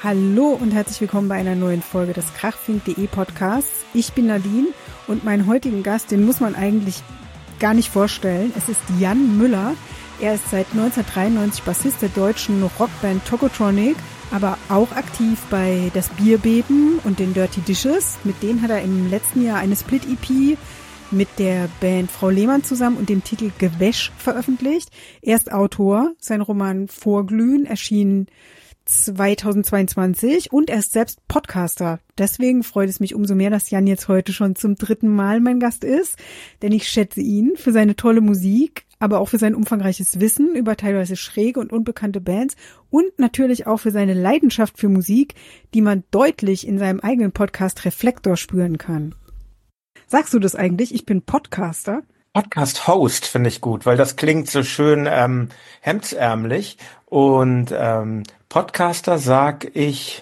Hallo und herzlich willkommen bei einer neuen Folge des krachfink.de Podcasts. Ich bin Nadine und meinen heutigen Gast, den muss man eigentlich gar nicht vorstellen. Es ist Jan Müller. Er ist seit 1993 Bassist der deutschen Rockband Tokotronic, aber auch aktiv bei Das Bierbeben und den Dirty Dishes. Mit denen hat er im letzten Jahr eine Split-EP mit der Band Frau Lehmann zusammen und dem Titel Gewäsch veröffentlicht. Er ist Autor. Sein Roman Vorglühen erschien 2022 und er ist selbst Podcaster. Deswegen freut es mich umso mehr, dass Jan jetzt heute schon zum 3. Mal mein Gast ist, denn ich schätze ihn für seine tolle Musik, aber auch für sein umfangreiches Wissen über teilweise schräge und unbekannte Bands und natürlich auch für seine Leidenschaft für Musik, die man deutlich in seinem eigenen Podcast Reflektor spüren kann. Sagst du das eigentlich? Ich bin Podcaster. Podcast-Host finde ich gut, weil das klingt so schön hemdsärmlich und Podcaster sag ich,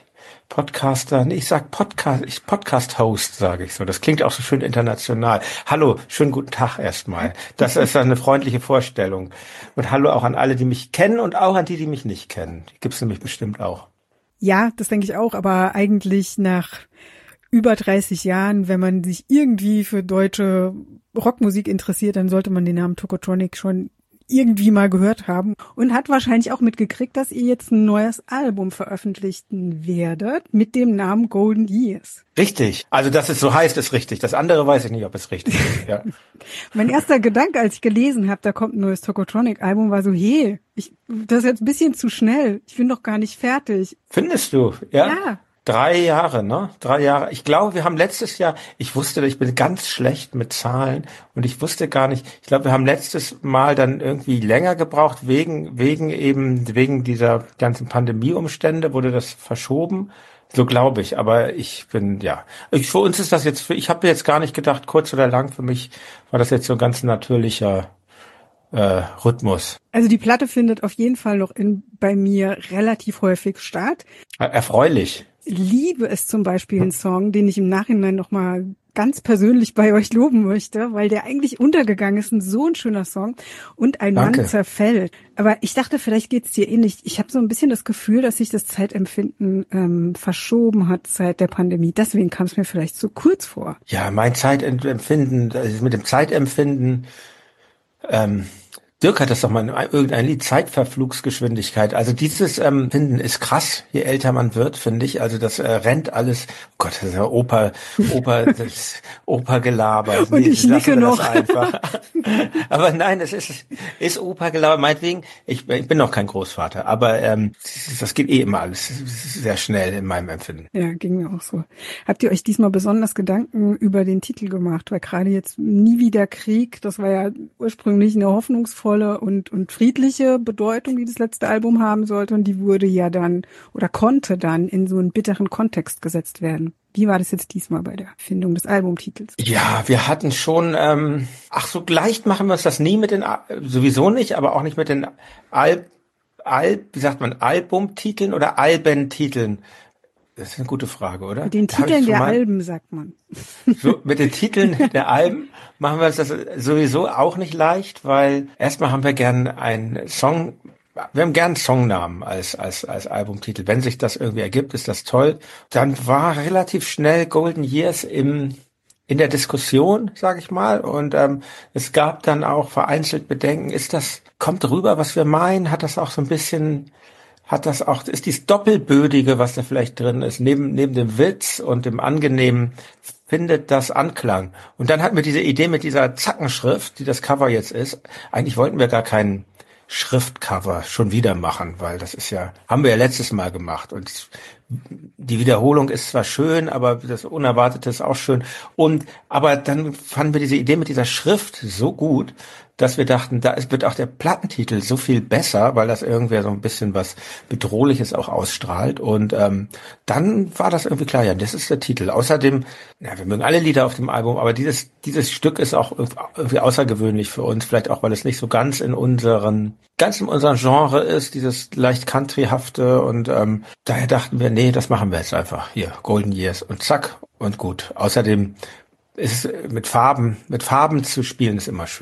Podcast-Host sage ich so. Das klingt auch so schön international. Hallo, schönen guten Tag erstmal. Das ist eine freundliche Vorstellung. Und hallo auch an alle, die mich kennen und auch an die, die mich nicht kennen. Die gibt's nämlich bestimmt auch. Ja, das denke ich auch, aber eigentlich nach über 30 Jahren, wenn man sich irgendwie für deutsche Rockmusik interessiert, dann sollte man den Namen Tokotronic schon irgendwie mal gehört haben und hat wahrscheinlich auch mitgekriegt, dass ihr jetzt ein neues Album veröffentlichen werdet mit dem Namen Golden Years. Richtig. Also, dass es so heißt, ist richtig. Das andere weiß ich nicht, ob es richtig ist. Ja. Mein erster Gedanke, als ich gelesen habe, da kommt ein neues Tokotronic-Album, war so, das ist jetzt ein bisschen zu schnell. Ich bin doch gar nicht fertig. Findest du? Ja. Ja. 3 Jahre, ne? 3 Jahre. Ich glaube, wir haben letztes Jahr, ich bin ganz schlecht mit Zahlen und ich wusste gar nicht, ich glaube, wir haben letztes Mal dann irgendwie länger gebraucht, wegen dieser ganzen Pandemieumstände wurde das verschoben. So glaube ich, aber für uns ist das jetzt, ich habe jetzt gar nicht gedacht, kurz oder lang, für mich war das jetzt so ein ganz natürlicher Rhythmus. Also die Platte findet auf jeden Fall noch bei mir relativ häufig statt. Erfreulich. Liebe es zum Beispiel einen Song, den ich im Nachhinein nochmal ganz persönlich bei euch loben möchte, weil der eigentlich untergegangen ist, so ein schöner Song und ein Danke. Mann zerfällt. Aber ich dachte, vielleicht geht's dir ähnlich. Ich habe so ein bisschen das Gefühl, dass sich das Zeitempfinden verschoben hat seit der Pandemie. Deswegen kam es mir vielleicht zu kurz vor. Ja, mein Zeitempfinden, also mit dem Zeitempfinden, Dirk hat das doch mal in irgendein Lied, Zeitverflugsgeschwindigkeit. Also dieses Finden ist krass, je älter man wird, finde ich. Also das rennt alles, oh Gott, das ist ja das Opergelaber. Und nee, ich nicke noch. Aber nein, es ist Opergelaber. Meinetwegen, ich bin noch kein Großvater, aber das geht immer alles sehr schnell in meinem Empfinden. Ja, ging mir auch so. Habt ihr euch diesmal besonders Gedanken über den Titel gemacht? Weil gerade jetzt Nie wieder Krieg, das war ja ursprünglich eine hoffnungsvolle und friedliche Bedeutung, die das letzte Album haben sollte. Und die wurde ja dann oder konnte dann in so einen bitteren Kontext gesetzt werden. Wie war das jetzt diesmal bei der Findung des Albumtitels? Ja, wir hatten schon, so leicht machen wir uns das nie mit den, sowieso nicht, aber auch nicht mit den Albumtiteln oder Albentiteln. Das ist eine gute Frage, oder? Mit den Titeln der Alben, sagt man. So, mit den Titeln der Alben machen wir uns das sowieso auch nicht leicht, weil erstmal haben wir gern einen Songnamen als Albumtitel. Wenn sich das irgendwie ergibt, ist das toll. Dann war relativ schnell Golden Years in der Diskussion, sage ich mal, und es gab dann auch vereinzelt Bedenken, kommt rüber, was wir meinen, ist dieses Doppelbödige, was da vielleicht drin ist, neben dem Witz und dem Angenehmen, findet das Anklang. Und dann hatten wir diese Idee mit dieser Zackenschrift, die das Cover jetzt ist. Eigentlich wollten wir gar keinen Schriftcover schon wieder machen, weil haben wir ja letztes Mal gemacht. Und die Wiederholung ist zwar schön, aber das Unerwartete ist auch schön. Aber dann fanden wir diese Idee mit dieser Schrift so gut, dass wir dachten, wird auch der Plattentitel so viel besser, weil das irgendwie so ein bisschen was Bedrohliches auch ausstrahlt. Und dann war das irgendwie klar, ja, das ist der Titel. Außerdem, wir mögen alle Lieder auf dem Album, aber dieses Stück ist auch irgendwie außergewöhnlich für uns, vielleicht auch, weil es nicht so ganz in unserem Genre ist, dieses leicht countryhafte. Und daher dachten wir, nee, das machen wir jetzt einfach. Hier, Golden Years und zack und gut. Außerdem ist mit Farben zu spielen ist immer schön.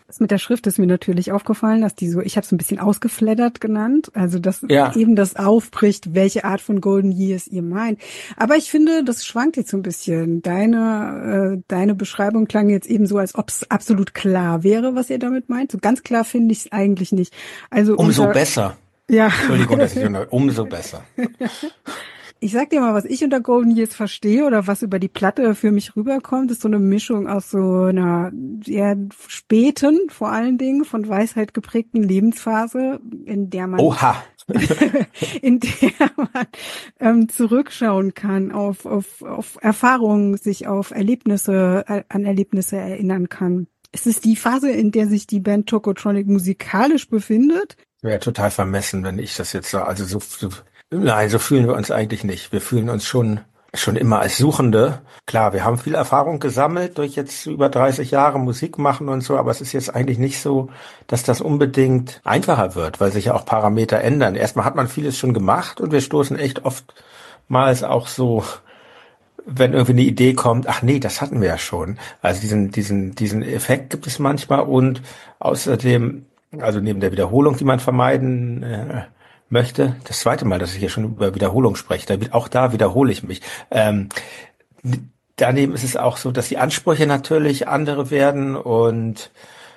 Das mit der Schrift ist mir natürlich aufgefallen, dass die so, ich habe es ein bisschen ausgeflattert genannt, also dass Ja, eben das aufbricht, welche Art von Golden Years ihr meint. Aber ich finde, das schwankt jetzt so ein bisschen. Deine Beschreibung klang jetzt eben so, als ob es absolut klar wäre, was ihr damit meint. So ganz klar finde ich es eigentlich nicht. Also umso besser. ja. Entschuldigung, dass ich umso besser. Ich sag dir mal, was ich unter Golden Years verstehe oder was über die Platte für mich rüberkommt, ist so eine Mischung aus so einer eher späten, vor allen Dingen von Weisheit geprägten Lebensphase, in der man Oha. in der man zurückschauen kann auf Erfahrungen, sich auf an Erlebnisse erinnern kann. Es ist die Phase, in der sich die Band Tokotronic musikalisch befindet. Wäre total vermessen, wenn ich das jetzt sage. Also nein, so fühlen wir uns eigentlich nicht. Wir fühlen uns schon immer als Suchende. Klar, wir haben viel Erfahrung gesammelt durch jetzt über 30 Jahre Musik machen und so, aber es ist jetzt eigentlich nicht so, dass das unbedingt einfacher wird, weil sich ja auch Parameter ändern. Erstmal hat man vieles schon gemacht und wir stoßen echt oftmals auch so, wenn irgendwie eine Idee kommt, ach nee, das hatten wir ja schon. Also diesen Effekt gibt es manchmal und außerdem, also neben der Wiederholung, die man vermeiden möchte, das zweite Mal, dass ich hier schon über Wiederholung spreche, auch da wiederhole ich mich. Daneben ist es auch so, dass die Ansprüche natürlich andere werden und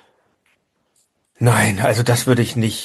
nein, also das würde ich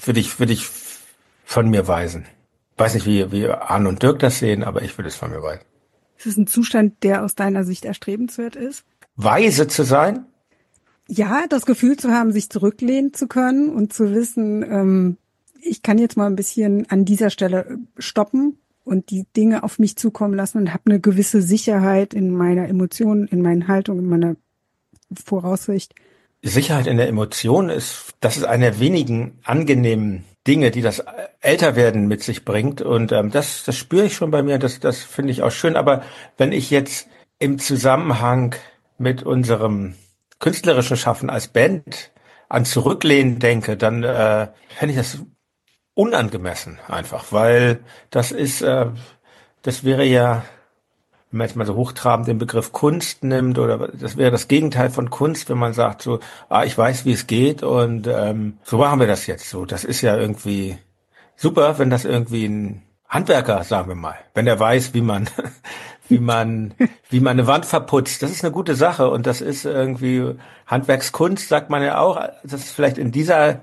von mir weisen. Weiß nicht, wie Arne und Dirk das sehen, aber ich würde es von mir weisen. Ist es ein Zustand, der aus deiner Sicht erstrebenswert ist? Weise zu sein? Ja, das Gefühl zu haben, sich zurücklehnen zu können und zu wissen, ich kann jetzt mal ein bisschen an dieser Stelle stoppen und die Dinge auf mich zukommen lassen und habe eine gewisse Sicherheit in meiner Emotion, in meinen Haltung, in meiner Voraussicht. Sicherheit in der Emotion das ist eine der wenigen angenehmen Dinge, die das Älterwerden mit sich bringt. Und das spüre ich schon bei mir, das finde ich auch schön. Aber wenn ich jetzt im Zusammenhang mit unserem künstlerischen Schaffen als Band an Zurücklehnen denke, dann fände ich das unangemessen einfach, weil das wäre ja, wenn man jetzt mal so hochtrabend den Begriff Kunst nimmt, oder das wäre das Gegenteil von Kunst, wenn man sagt so, ich weiß, wie es geht und so machen wir das jetzt so. Das ist ja irgendwie super, wenn das irgendwie ein Handwerker, sagen wir mal, wenn er weiß, wie man eine Wand verputzt. Das ist eine gute Sache und das ist irgendwie Handwerkskunst, sagt man ja auch. Das ist vielleicht in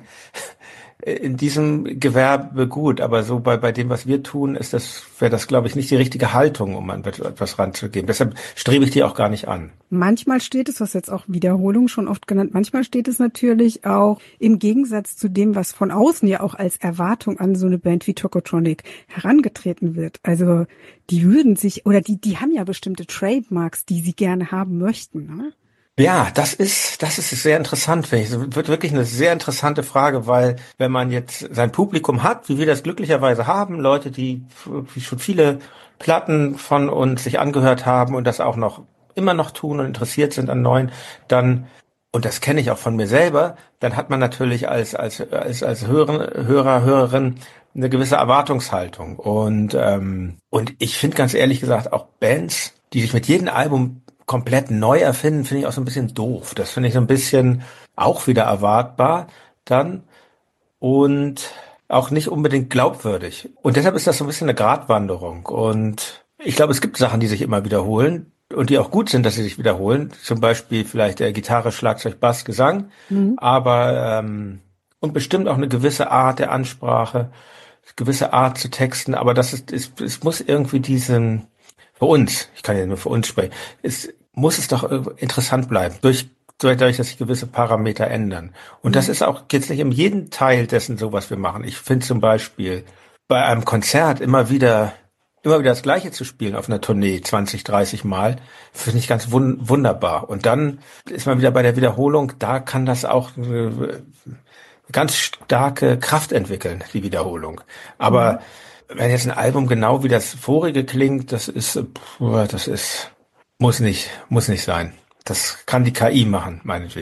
diesem Gewerbe gut, aber so bei dem, was wir tun, wäre das, glaube ich, nicht die richtige Haltung, um an etwas ranzugehen. Deshalb strebe ich die auch gar nicht an. Manchmal steht es, was jetzt auch Wiederholung schon oft genannt, manchmal steht es natürlich auch im Gegensatz zu dem, was von außen ja auch als Erwartung an so eine Band wie Tokotronic herangetreten wird. Also die würden sich, oder die haben ja bestimmte Trademarks, die sie gerne haben möchten, ne? Ja, das ist sehr interessant, finde ich. Es wird wirklich eine sehr interessante Frage, weil wenn man jetzt sein Publikum hat, wie wir das glücklicherweise haben, Leute, die schon viele Platten von uns sich angehört haben und das auch immer noch tun und interessiert sind an neuen, dann, und das kenne ich auch von mir selber, dann hat man natürlich als Hörerin eine gewisse Erwartungshaltung. Und ich finde ganz ehrlich gesagt auch Bands, die sich mit jedem Album komplett neu erfinden, finde ich auch so ein bisschen doof. Das finde ich so ein bisschen auch wieder erwartbar dann und auch nicht unbedingt glaubwürdig. Und deshalb ist das so ein bisschen eine Gratwanderung. Und ich glaube, es gibt Sachen, die sich immer wiederholen und die auch gut sind, dass sie sich wiederholen. Zum Beispiel vielleicht Gitarre, Schlagzeug, Bass, Gesang. Aber und bestimmt auch eine gewisse Art der Ansprache, gewisse Art zu texten. Aber es muss irgendwie für uns, ich kann ja nur für uns sprechen, muss es doch interessant bleiben, dadurch, dass sich gewisse Parameter ändern. Und das ist auch jetzt nicht in jedem Teil dessen so, was wir machen. Ich finde zum Beispiel bei einem Konzert immer wieder das Gleiche zu spielen auf einer Tournee 20, 30 Mal, finde ich ganz wunderbar. Und dann ist man wieder bei der Wiederholung, da kann das auch eine ganz starke Kraft entwickeln, die Wiederholung. Aber wenn jetzt ein Album genau wie das vorige klingt, muss nicht sein. Das kann die KI machen, meinetwegen.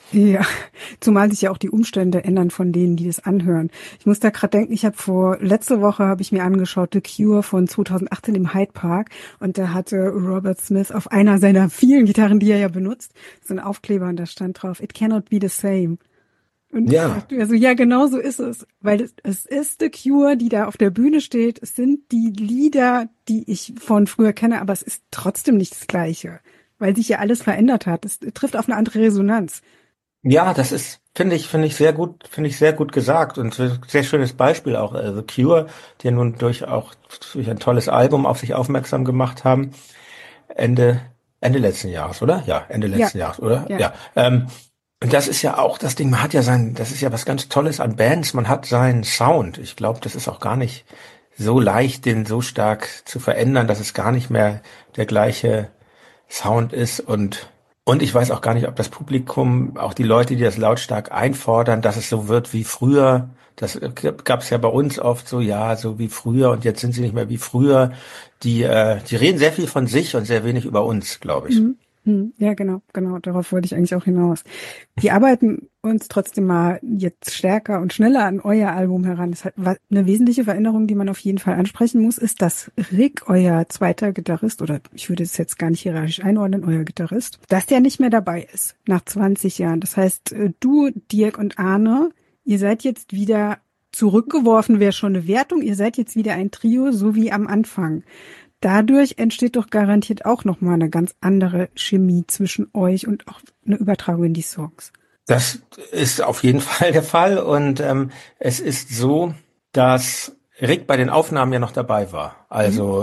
Ja, zumal sich ja auch die Umstände ändern von denen, die das anhören. Ich muss da gerade denken, letzte Woche habe ich mir angeschaut, The Cure von 2018 im Hyde Park, und da hatte Robert Smith auf einer seiner vielen Gitarren, die er ja benutzt, so einen Aufkleber, und da stand drauf, "It cannot be the same." Und ich Ja, dachte mir so, ja, genau so ist es. Weil es ist The Cure, die da auf der Bühne steht. Es sind die Lieder, die ich von früher kenne, aber es ist trotzdem nicht das Gleiche. Weil sich ja alles verändert hat. Es trifft auf eine andere Resonanz. ja, das ist, finde ich sehr gut gesagt und ein sehr schönes Beispiel auch. The Cure, die ja nun durch ein tolles Album auf sich aufmerksam gemacht haben. Ende, Ende letzten Jahres, oder? Ja, Ende Ja, letzten Jahres, oder? ja. Ja. Und das ist ja auch das Ding, das ist ja was ganz Tolles an Bands, man hat seinen Sound. Ich glaube, das ist auch gar nicht so leicht, den so stark zu verändern, dass es gar nicht mehr der gleiche Sound ist und ich weiß auch gar nicht, ob das Publikum, auch die Leute, die das lautstark einfordern, dass es so wird wie früher. Das gab es ja bei uns oft so, ja, so wie früher und jetzt sind sie nicht mehr wie früher. Die reden sehr viel von sich und sehr wenig über uns, glaube ich. Mhm. Ja, genau. Darauf wollte ich eigentlich auch hinaus. Wir arbeiten uns trotzdem mal jetzt stärker und schneller an euer Album heran. Das hat eine wesentliche Veränderung, die man auf jeden Fall ansprechen muss, ist, dass Rick, euer zweiter Gitarrist, oder ich würde es jetzt gar nicht hierarchisch einordnen, euer Gitarrist, dass der nicht mehr dabei ist nach 20 Jahren. Das heißt, du, Dirk und Arne, ihr seid jetzt wieder zurückgeworfen, wäre schon eine Wertung. Ihr seid jetzt wieder ein Trio, so wie am Anfang. Dadurch entsteht doch garantiert auch nochmal eine ganz andere Chemie zwischen euch und auch eine Übertragung in die Songs. Das ist auf jeden Fall der Fall und es ist so, dass Rick bei den Aufnahmen ja noch dabei war. Mhm. Also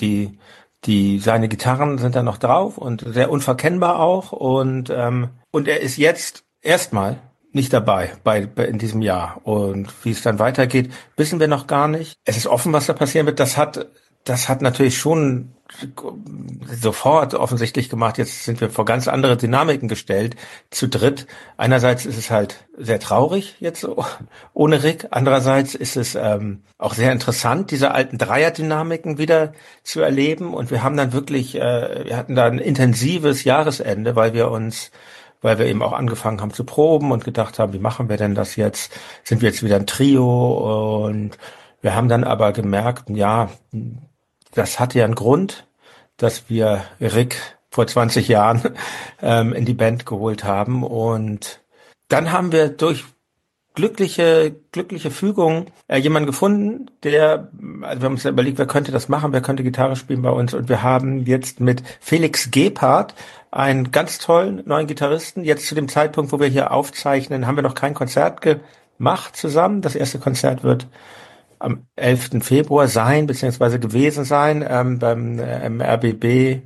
seine Gitarren sind da noch drauf und sehr unverkennbar auch und er ist jetzt erstmal nicht dabei in diesem Jahr und wie es dann weitergeht, wissen wir noch gar nicht. Es ist offen, was da passieren wird. Das hat natürlich schon sofort offensichtlich gemacht, jetzt sind wir vor ganz andere Dynamiken gestellt, zu dritt. Einerseits ist es halt sehr traurig jetzt so, ohne Rick. Andererseits ist es auch sehr interessant, diese alten Dreierdynamiken wieder zu erleben. Und wir haben dann wirklich, wir hatten da ein intensives Jahresende, weil wir eben auch angefangen haben zu proben und gedacht haben, wie machen wir denn das jetzt? Sind wir jetzt wieder ein Trio? Und wir haben dann aber gemerkt, ja, das hatte ja einen Grund, dass wir Rick vor 20 Jahren in die Band geholt haben. Und dann haben wir durch glückliche Fügung jemanden gefunden, also wir haben uns ja überlegt, wer könnte das machen, wer könnte Gitarre spielen bei uns. Und wir haben jetzt mit Felix Gebhardt einen ganz tollen neuen Gitarristen. Jetzt zu dem Zeitpunkt, wo wir hier aufzeichnen, haben wir noch kein Konzert gemacht zusammen. Das erste Konzert wird am 11. Februar sein, beziehungsweise gewesen sein, beim RBB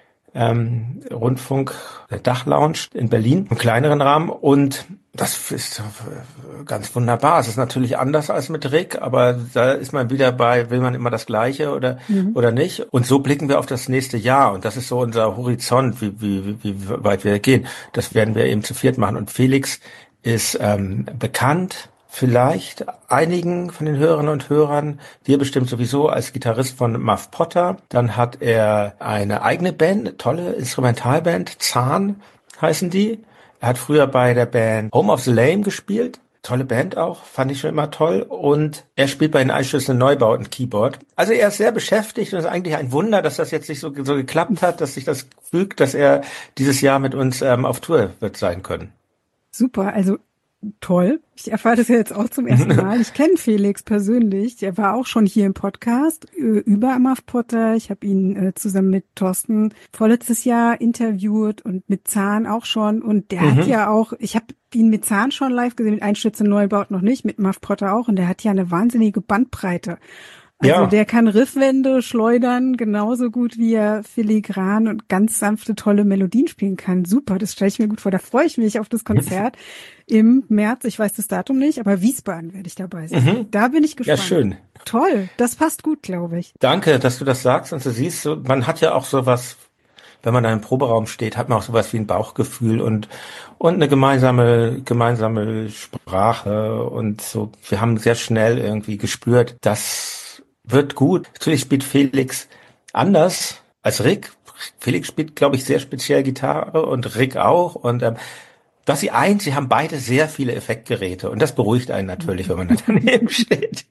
Rundfunk, der Dachlounge in Berlin, im kleineren Rahmen. Und das ist ganz wunderbar. Es ist natürlich anders als mit Rick, aber da ist man wieder bei, will man immer das Gleiche oder nicht? Und so blicken wir auf das nächste Jahr. Und das ist so unser Horizont, wie weit wir gehen. Das werden wir eben zu viert machen. Und Felix ist bekannt, vielleicht einigen von den Hörerinnen und Hörern, dir bestimmt sowieso als Gitarrist von Muff Potter. Dann hat er eine eigene Band, eine tolle Instrumentalband, Zahn heißen die. Er hat früher bei der Band Home of the Lame gespielt. Tolle Band auch, fand ich schon immer toll. Und er spielt bei den Einschlüssen Neubauten Keyboard. Also er ist sehr beschäftigt und es ist eigentlich ein Wunder, dass das jetzt nicht so geklappt hat, dass sich das fügt, dass er dieses Jahr mit uns auf Tour wird sein können. Super, also toll. Ich erfahre das ja jetzt auch zum ersten Mal. Ich kenne Felix persönlich. Der war auch schon hier im Podcast über Muff Potter. Ich habe ihn zusammen mit Thorsten vorletztes Jahr interviewt und mit Zahn auch schon. Und der hat ja auch, ich habe ihn mit Zahn schon live gesehen, mit Einstürze Neubaut noch nicht, mit Muff Potter auch. Und der hat ja eine wahnsinnige Bandbreite. Also der kann Riffwände schleudern, genauso gut wie er filigran und ganz sanfte, tolle Melodien spielen kann. Super, das stelle ich mir gut vor. Da freue ich mich auf das Konzert im März. Ich weiß das Datum nicht, aber Wiesbaden werde ich dabei sein. Da bin ich gespannt. Ja, schön. Toll, das passt gut, glaube ich. Danke, dass du das sagst und du siehst, man hat ja auch sowas, wenn man da im Proberaum steht, hat man auch sowas wie ein Bauchgefühl und eine gemeinsame Sprache und so. Wir haben sehr schnell irgendwie gespürt, das wird gut. Natürlich spielt Felix anders als Rick. Felix spielt, glaube ich, sehr speziell Gitarre und Rick auch und Was sie eint, sie haben beide sehr viele Effektgeräte und das beruhigt einen natürlich, wenn man da daneben steht.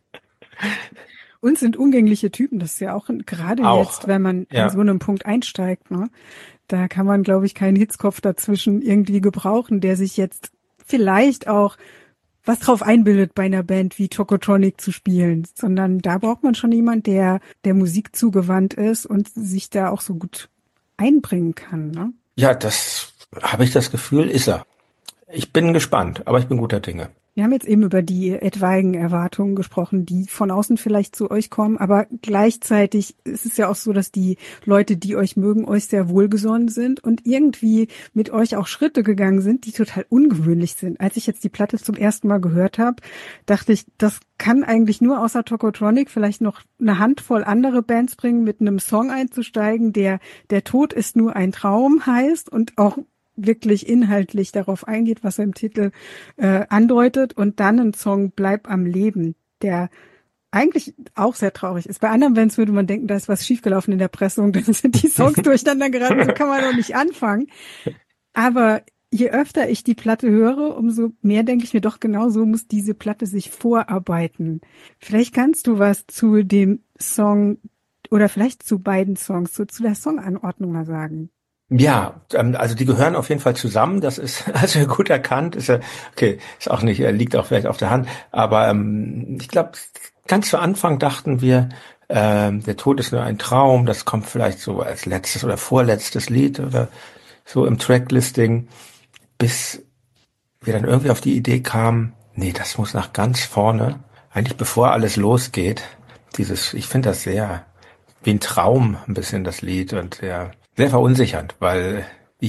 Und sind umgängliche Typen, das ist ja auch gerade Auch, jetzt, wenn man an ja. so einem Punkt einsteigt, ne? Da kann man, glaube ich, keinen Hitzkopf dazwischen irgendwie gebrauchen, der sich jetzt vielleicht auch was drauf einbildet, bei einer Band wie Tokotronic zu spielen, sondern da braucht man schon jemand, der der Musik zugewandt ist und sich da auch so gut einbringen kann, ne? Ja, das habe ich das Gefühl, ist er. Ich bin gespannt, aber ich bin guter Dinge. Wir haben jetzt eben über die etwaigen Erwartungen gesprochen, die von außen vielleicht zu euch kommen, aber gleichzeitig ist es ja auch so, dass die Leute, die euch mögen, euch sehr wohlgesonnen sind und irgendwie mit euch auch Schritte gegangen sind, die total ungewöhnlich sind. Als ich jetzt die Platte zum ersten Mal gehört habe, dachte ich, das kann eigentlich nur außer Tokotronic vielleicht noch eine Handvoll andere Bands bringen, mit einem Song einzusteigen, der Der Tod ist nur ein Traum heißt und auch wirklich inhaltlich darauf eingeht, was er im Titel andeutet und dann ein Song Bleib am Leben, der eigentlich auch sehr traurig ist. Bei anderen Bands würde man denken, da ist was schiefgelaufen in der Pressung, dann sind die Songs durcheinander geraten, so kann man doch nicht anfangen. Aber je öfter ich die Platte höre, umso mehr denke ich mir doch, genau so muss diese Platte sich vorarbeiten. Vielleicht kannst du was zu dem Song oder vielleicht zu beiden Songs, zu der Songanordnung mal sagen. Ja, also die gehören auf jeden Fall zusammen. Das ist also gut erkannt. Ist ja okay, ist auch nicht, liegt auch vielleicht auf der Hand. Aber ich glaube, ganz zu Anfang dachten wir, der Tod ist nur ein Traum. Das kommt vielleicht so als letztes oder vorletztes Lied oder so im Tracklisting, bis wir dann irgendwie auf die Idee kamen, nee, das muss nach ganz vorne, eigentlich bevor alles losgeht. Ich finde das sehr wie ein Traum ein bisschen das Lied und sehr verunsichernd, weil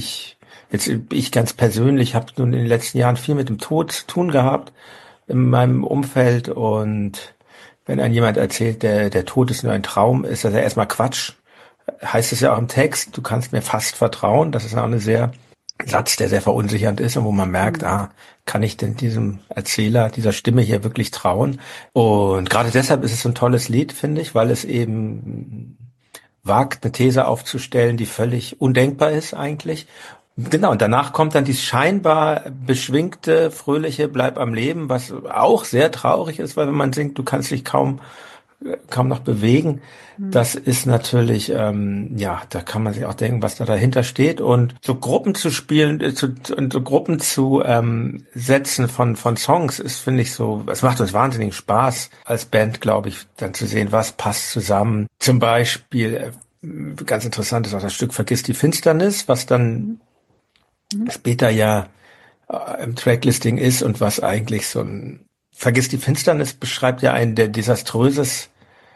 ich ganz persönlich habe nun in den letzten Jahren viel mit dem Tod zu tun gehabt in meinem Umfeld und wenn einem jemand erzählt, der Tod ist nur ein Traum, ist das ja erstmal Quatsch. Heißt es ja auch im Text, du kannst mir fast vertrauen. Das ist auch Satz, der sehr verunsichernd ist und wo man merkt, kann ich denn diesem Erzähler, dieser Stimme hier wirklich trauen? Und gerade deshalb ist es so ein tolles Lied, finde ich, weil es eben wagt, eine These aufzustellen, die völlig undenkbar ist eigentlich. Genau, und danach kommt dann dieses scheinbar beschwingte, fröhliche Bleib am Leben, was auch sehr traurig ist, weil wenn man singt, du kannst dich kaum noch bewegen. Das ist natürlich, da kann man sich auch denken, was da dahinter steht. Und so Gruppen zu spielen, und so Gruppen zu setzen von Songs ist, finde ich so, es macht uns wahnsinnigen Spaß als Band, glaube ich, dann zu sehen, was passt zusammen. Zum Beispiel, ganz interessant ist auch das Stück Vergiss die Finsternis, was dann später ja im Tracklisting ist und was eigentlich so ein Vergiss die Finsternis beschreibt ja einen der desaströsen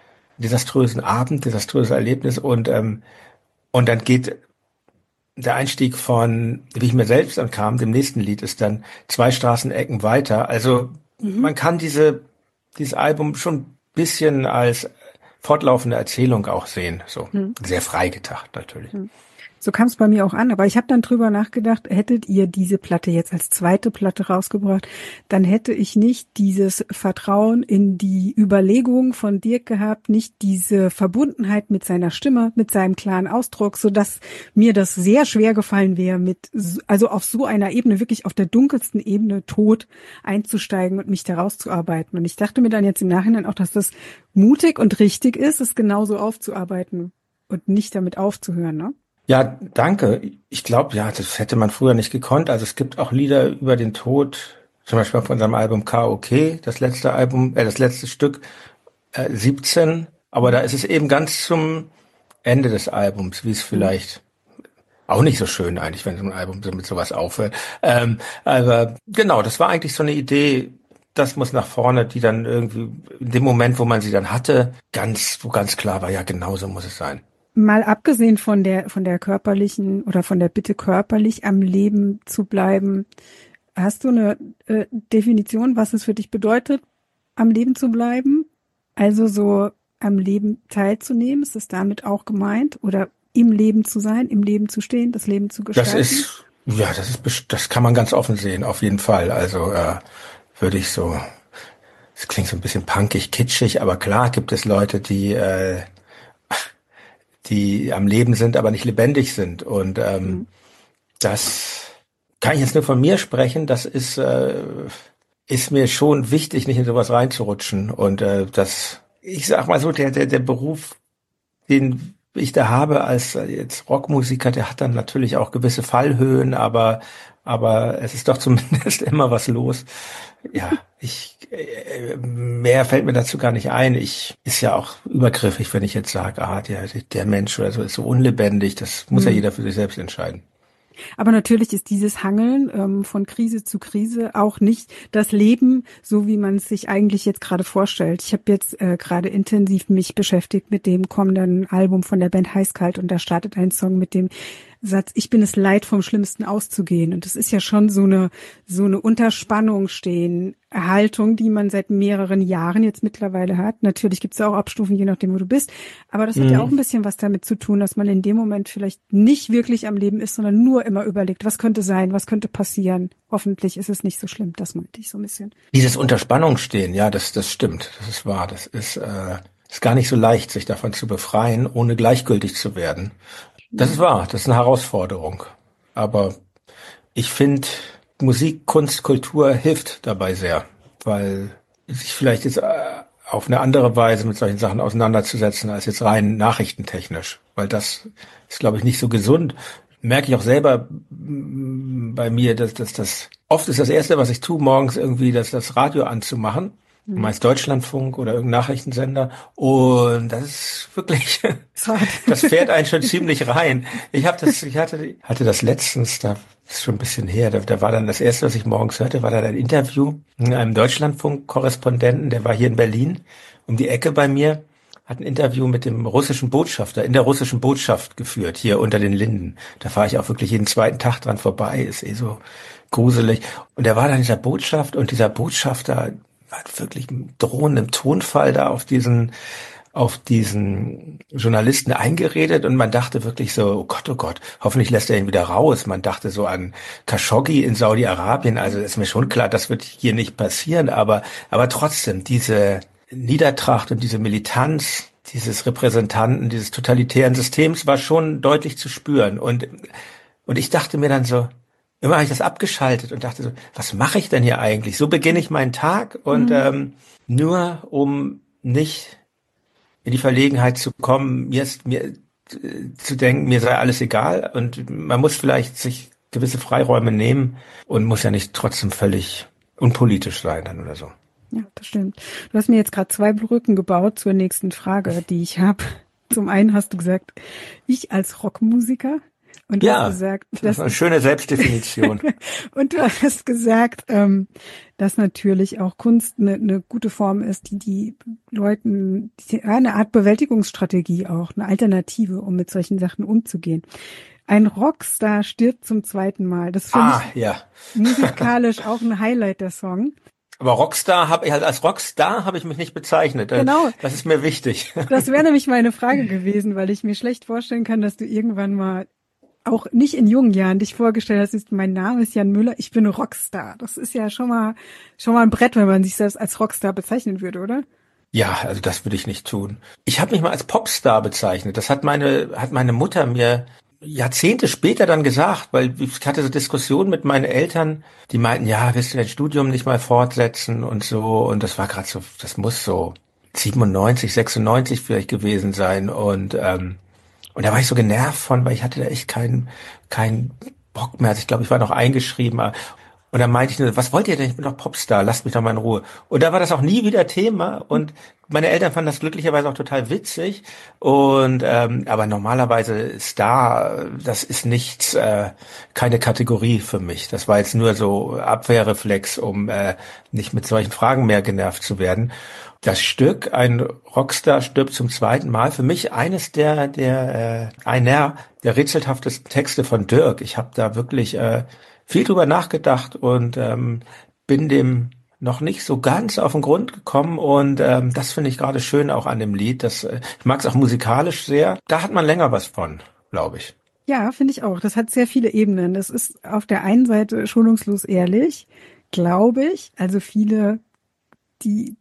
Abend, desaströses Erlebnis und dann geht der Einstieg von Wie ich mir selbst ankam, dem nächsten Lied ist dann 2 Straßenecken weiter. Also man kann dieses Album schon ein bisschen als fortlaufende Erzählung auch sehen, so sehr frei gedacht natürlich. So kam es bei mir auch an, aber ich habe dann drüber nachgedacht, hättet ihr diese Platte jetzt als zweite Platte rausgebracht, dann hätte ich nicht dieses Vertrauen in die Überlegung von Dirk gehabt, nicht diese Verbundenheit mit seiner Stimme, mit seinem klaren Ausdruck, sodass mir das sehr schwer gefallen wäre, also auf so einer Ebene, wirklich auf der dunkelsten Ebene tot einzusteigen und mich da rauszuarbeiten. Und ich dachte mir dann jetzt im Nachhinein auch, dass das mutig und richtig ist, es genauso aufzuarbeiten und nicht damit aufzuhören, ne? Ja, danke. Ich glaube, ja, das hätte man früher nicht gekonnt. Also es gibt auch Lieder über den Tod, zum Beispiel von unserem Album K.O.K., das letzte Stück, 17. Aber da ist es eben ganz zum Ende des Albums, wie es vielleicht auch nicht so schön eigentlich, wenn so ein Album so mit sowas aufhört. Aber genau, das war eigentlich so eine Idee, das muss nach vorne, die dann irgendwie in dem Moment, wo man sie dann hatte, wo ganz klar war, ja, genau so muss es sein. Mal abgesehen von der körperlichen oder von der Bitte körperlich am Leben zu bleiben, hast du eine Definition, was es für dich bedeutet, am Leben zu bleiben? Also so am Leben teilzunehmen, ist das damit auch gemeint? Oder im Leben zu sein, im Leben zu stehen, das Leben zu gestalten? Das kann man ganz offen sehen, auf jeden Fall. Also würde ich so, es klingt so ein bisschen punkig, kitschig, aber klar gibt es Leute, die am Leben sind, aber nicht lebendig sind. Und das kann ich jetzt nur von mir sprechen, das ist mir schon wichtig, nicht in sowas reinzurutschen. Und ich sag mal so, der Beruf, den ich da habe als jetzt Rockmusiker, der hat dann natürlich auch gewisse Fallhöhen, aber es ist doch zumindest immer was los. Ja, mehr fällt mir dazu gar nicht ein. Ist ja auch übergriffig, wenn ich jetzt sage, der Mensch oder so ist so unlebendig. Das muss ja jeder für sich selbst entscheiden. Aber natürlich ist dieses Hangeln von Krise zu Krise auch nicht das Leben, so wie man es sich eigentlich jetzt gerade vorstellt. Ich habe jetzt gerade intensiv mich beschäftigt mit dem kommenden Album von der Band Heißkalt und da startet ein Song mit dem Satz, ich bin es leid, vom Schlimmsten auszugehen. Und das ist ja schon so eine Unterspannung stehen, Haltung, die man seit mehreren Jahren jetzt mittlerweile hat. Natürlich gibt es auch Abstufen, je nachdem, wo du bist. Aber das hat ja auch ein bisschen was damit zu tun, dass man in dem Moment vielleicht nicht wirklich am Leben ist, sondern nur immer überlegt, was könnte sein, was könnte passieren. Hoffentlich ist es nicht so schlimm. Das meinte ich so ein bisschen. Dieses Unterspannung stehen, ja, das stimmt. Das ist wahr. Das ist gar nicht so leicht, sich davon zu befreien, ohne gleichgültig zu werden. Das ist wahr, das ist eine Herausforderung. Aber ich finde, Musik, Kunst, Kultur hilft dabei sehr, weil sich vielleicht jetzt auf eine andere Weise mit solchen Sachen auseinanderzusetzen, als jetzt rein nachrichtentechnisch. Weil das ist, glaube ich, nicht so gesund. Merke ich auch selber bei mir, dass das oft ist das Erste, was ich tue, morgens irgendwie das Radio anzumachen. Meist Deutschlandfunk oder irgendein Nachrichtensender. Und das ist wirklich, das fährt einen schon ziemlich rein. Ich hatte das letztens, da ist schon ein bisschen her, da war dann das Erste, was ich morgens hörte, war dann ein Interview mit einem Deutschlandfunk-Korrespondenten, der war hier in Berlin, um die Ecke bei mir, hat ein Interview mit dem russischen Botschafter in der russischen Botschaft geführt, hier unter den Linden. Da fahre ich auch wirklich jeden zweiten Tag dran vorbei, ist so gruselig. Und er war dann in dieser Botschaft und dieser Botschafter hat wirklich mit drohendem Tonfall da auf diesen Journalisten eingeredet und man dachte wirklich so, oh Gott, hoffentlich lässt er ihn wieder raus. Man dachte so an Khashoggi in Saudi-Arabien, also ist mir schon klar, das wird hier nicht passieren, aber trotzdem diese Niedertracht und diese Militanz dieses Repräsentanten dieses totalitären Systems war schon deutlich zu spüren und ich dachte mir dann so, immer habe ich das abgeschaltet und dachte so, was mache ich denn hier eigentlich? So beginne ich meinen Tag und nur um nicht in die Verlegenheit zu kommen, mir zu denken, mir sei alles egal und man muss vielleicht sich gewisse Freiräume nehmen und muss ja nicht trotzdem völlig unpolitisch sein dann oder so. Ja, das stimmt. Du hast mir jetzt gerade 2 Brücken gebaut zur nächsten Frage, die ich habe. Zum einen hast du gesagt, ich als Rockmusiker. Und du hast gesagt, das ist eine schöne Selbstdefinition. Und du hast gesagt, dass natürlich auch Kunst eine gute Form ist, die Leuten eine Art Bewältigungsstrategie auch, eine Alternative, um mit solchen Sachen umzugehen. Ein Rockstar stirbt zum 2. Mal. Das finde ich musikalisch auch ein Highlight, der Song. Aber als Rockstar habe ich mich nicht bezeichnet. Genau. Das ist mir wichtig. Das wäre nämlich meine Frage gewesen, weil ich mir schlecht vorstellen kann, dass du irgendwann mal auch nicht in jungen Jahren dich vorgestellt hast, mein Name ist Jan Müller, ich bin Rockstar. Das ist ja schon mal ein Brett, wenn man sich selbst als Rockstar bezeichnen würde, oder? Ja, also das würde ich nicht tun. Ich habe mich mal als Popstar bezeichnet. Das hat meine Mutter mir Jahrzehnte später dann gesagt, weil ich hatte so Diskussionen mit meinen Eltern, die meinten, ja, willst du dein Studium nicht mal fortsetzen und so. Und das war gerade so, das muss so 97, 96 vielleicht gewesen sein. Und da war ich so genervt von, weil ich hatte da echt keinen Bock mehr. Also ich glaube, ich war noch eingeschrieben. Und dann meinte ich nur, was wollt ihr denn? Ich bin doch Popstar, lasst mich doch mal in Ruhe. Und da war das auch nie wieder Thema. Und meine Eltern fanden das glücklicherweise auch total witzig. Und aber normalerweise Star, das ist nichts, keine Kategorie für mich. Das war jetzt nur so Abwehrreflex, um nicht mit solchen Fragen mehr genervt zu werden. Das Stück, ein Rockstar stirbt zum 2. Mal, für mich eines der rätselhaftesten Texte von Dirk. Ich habe da wirklich viel drüber nachgedacht und bin dem noch nicht so ganz auf den Grund gekommen und das finde ich gerade schön auch an dem Lied. Ich mag es auch musikalisch sehr. Da hat man länger was von, glaube ich. Ja, finde ich auch. Das hat sehr viele Ebenen. Das ist auf der einen Seite schonungslos ehrlich, glaube ich. Also viele, die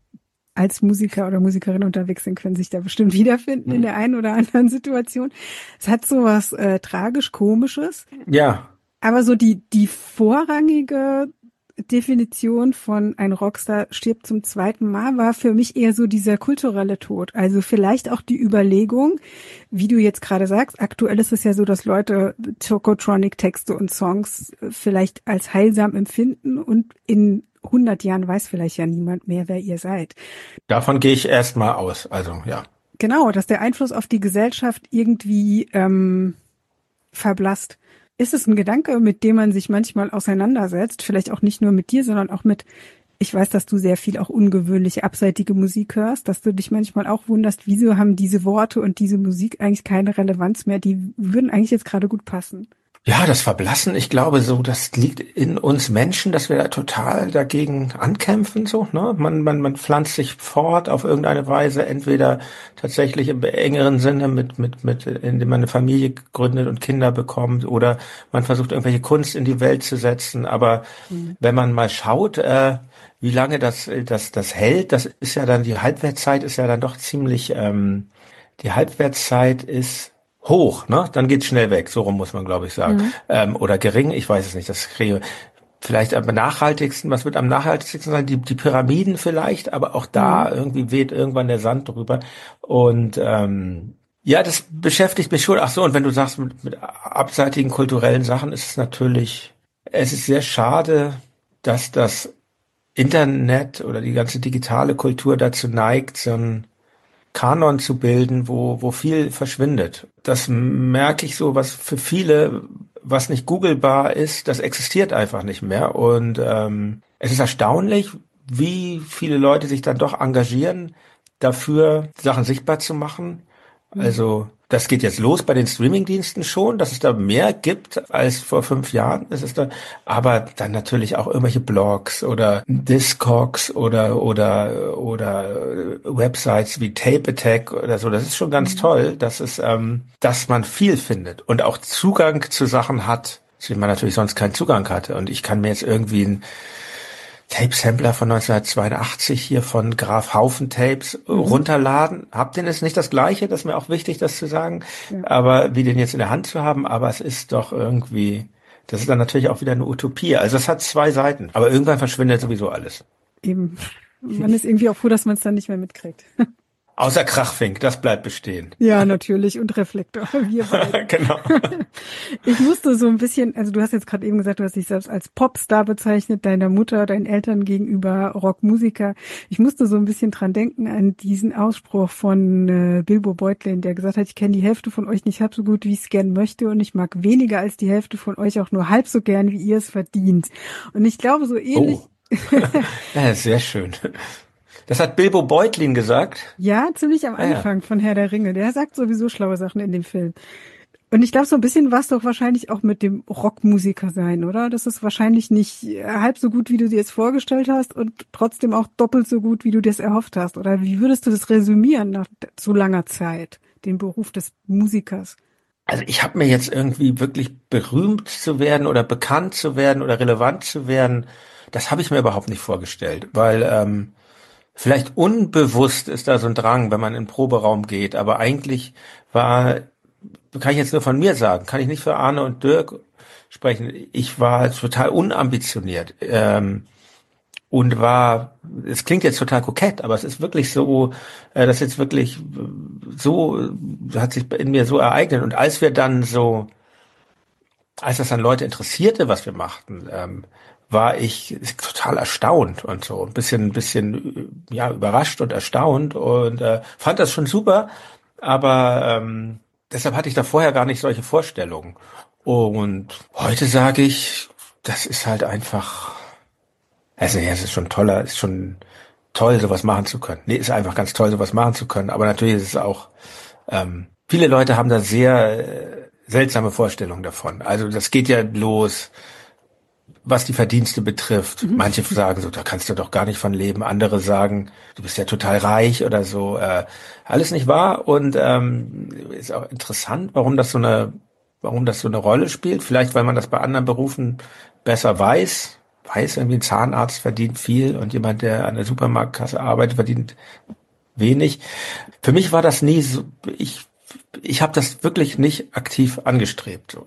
als Musiker oder Musikerin unterwegs sind, können sich da bestimmt wiederfinden in der einen oder anderen Situation. Es hat so was tragisch-komisches. Ja. Aber so die vorrangige Definition von ein Rockstar stirbt zum zweiten Mal war für mich eher so dieser kulturelle Tod. Also vielleicht auch die Überlegung, wie du jetzt gerade sagst, aktuell ist es ja so, dass Leute Tokotronic-Texte und Songs vielleicht als heilsam empfinden und in 100 Jahren weiß vielleicht ja niemand mehr, wer ihr seid. Davon gehe ich erstmal aus, also ja. Genau, dass der Einfluss auf die Gesellschaft irgendwie verblasst. Ist es ein Gedanke, mit dem man sich manchmal auseinandersetzt? Vielleicht auch nicht nur mit dir, sondern auch mit, ich weiß, dass du sehr viel auch ungewöhnliche, abseitige Musik hörst, dass du dich manchmal auch wunderst, wieso haben diese Worte und diese Musik eigentlich keine Relevanz mehr? Die würden eigentlich jetzt gerade gut passen. Ja, das Verblassen, ich glaube so, das liegt in uns Menschen, dass wir da total dagegen ankämpfen, so, ne? Man pflanzt sich fort auf irgendeine Weise, entweder tatsächlich im engeren Sinne indem man eine Familie gründet und Kinder bekommt, oder man versucht irgendwelche Kunst in die Welt zu setzen. Aber wenn man mal schaut, wie lange das hält, das ist ja dann, die Halbwertszeit ist ja dann doch ziemlich, die Halbwertszeit ist hoch, ne? Dann geht's schnell weg. So rum muss man, glaube ich, sagen. Oder gering, ich weiß es nicht. Das kriege vielleicht am nachhaltigsten. Was wird am nachhaltigsten sein? Die Pyramiden vielleicht, aber auch da irgendwie weht irgendwann der Sand drüber. Und ja, das beschäftigt mich schon. Ach so, und wenn du sagst, mit abseitigen kulturellen Sachen ist es natürlich, es ist sehr schade, dass das Internet oder die ganze digitale Kultur dazu neigt, so ein Kanon zu bilden, wo viel verschwindet. Das merke ich so, was für viele, was nicht googelbar ist, das existiert einfach nicht mehr. Und es ist erstaunlich, wie viele Leute sich dann doch engagieren, dafür Sachen sichtbar zu machen. Also das geht jetzt los bei den Streamingdiensten schon, dass es da mehr gibt als vor 5 Jahren. Das ist da, aber dann natürlich auch irgendwelche Blogs oder Discogs oder Websites wie Tape Attack oder so. Das ist schon ganz toll, dass man viel findet und auch Zugang zu Sachen hat, zu denen man natürlich sonst keinen Zugang hatte. Und ich kann mir jetzt irgendwie ein Tape-Sampler von 1982 hier von Graf Haufen Tapes runterladen. Habt ihr ist nicht das Gleiche, das ist mir auch wichtig, das zu sagen, aber wie den jetzt in der Hand zu haben, aber es ist doch irgendwie, das ist dann natürlich auch wieder eine Utopie. Also es hat 2 Seiten, aber irgendwann verschwindet sowieso alles. Eben. Man ist irgendwie auch froh, dass man es dann nicht mehr mitkriegt. Außer Krachfink, das bleibt bestehen. Ja, natürlich. Und Reflektor. Wir beide. Genau. Ich musste so ein bisschen, also du hast jetzt gerade eben gesagt, du hast dich selbst als Popstar bezeichnet, deiner Mutter, deinen Eltern gegenüber Rockmusiker. Ich musste so ein bisschen dran denken an diesen Ausspruch von Bilbo Beutlin, der gesagt hat, ich kenne die Hälfte von euch nicht halb so gut, wie ich es gern möchte, und ich mag weniger als die Hälfte von euch auch nur halb so gern, wie ihr es verdient. Und ich glaube, so ähnlich. Oh. Ja, sehr schön. Das hat Bilbo Beutlin gesagt? Ja, ziemlich am Anfang von Herr der Ringe. Der sagt sowieso schlaue Sachen in dem Film. Und ich glaube, so ein bisschen war es doch wahrscheinlich auch mit dem Rockmusiker sein, oder? Das ist wahrscheinlich nicht halb so gut, wie du dir es vorgestellt hast, und trotzdem auch doppelt so gut, wie du dir es erhofft hast. Oder wie würdest du das resümieren nach so langer Zeit, den Beruf des Musikers? Also ich habe mir jetzt irgendwie wirklich berühmt zu werden oder bekannt zu werden oder relevant zu werden, das habe ich mir überhaupt nicht vorgestellt, weil vielleicht unbewusst ist da so ein Drang, wenn man in den Proberaum geht, aber eigentlich kann ich jetzt nur von mir sagen, kann ich nicht für Arne und Dirk sprechen. Ich war total unambitioniert und es klingt jetzt total kokett, aber es ist wirklich so, das jetzt wirklich so, hat sich in mir so ereignet. Und als das dann Leute interessierte, was wir machten, war ich total erstaunt und so ein bisschen ja überrascht und erstaunt und fand das schon super, aber deshalb hatte ich da vorher gar nicht solche Vorstellungen. Und heute sage ich, das ist halt einfach, also ja, es ist schon toll, sowas machen zu können. Nee, ist einfach ganz toll, sowas machen zu können. Aber natürlich ist es auch, viele Leute haben da sehr seltsame Vorstellungen davon. Also das geht ja los, was die Verdienste betrifft. Manche sagen so, da kannst du doch gar nicht von leben. Andere sagen, du bist ja total reich oder so. Alles nicht wahr. Und ist auch interessant, warum das so eine Rolle spielt. Vielleicht, weil man das bei anderen Berufen besser weiß. Irgendwie ein Zahnarzt verdient viel und jemand, der an der Supermarktkasse arbeitet, verdient wenig. Für mich war das nie so, ich habe das wirklich nicht aktiv angestrebt. So.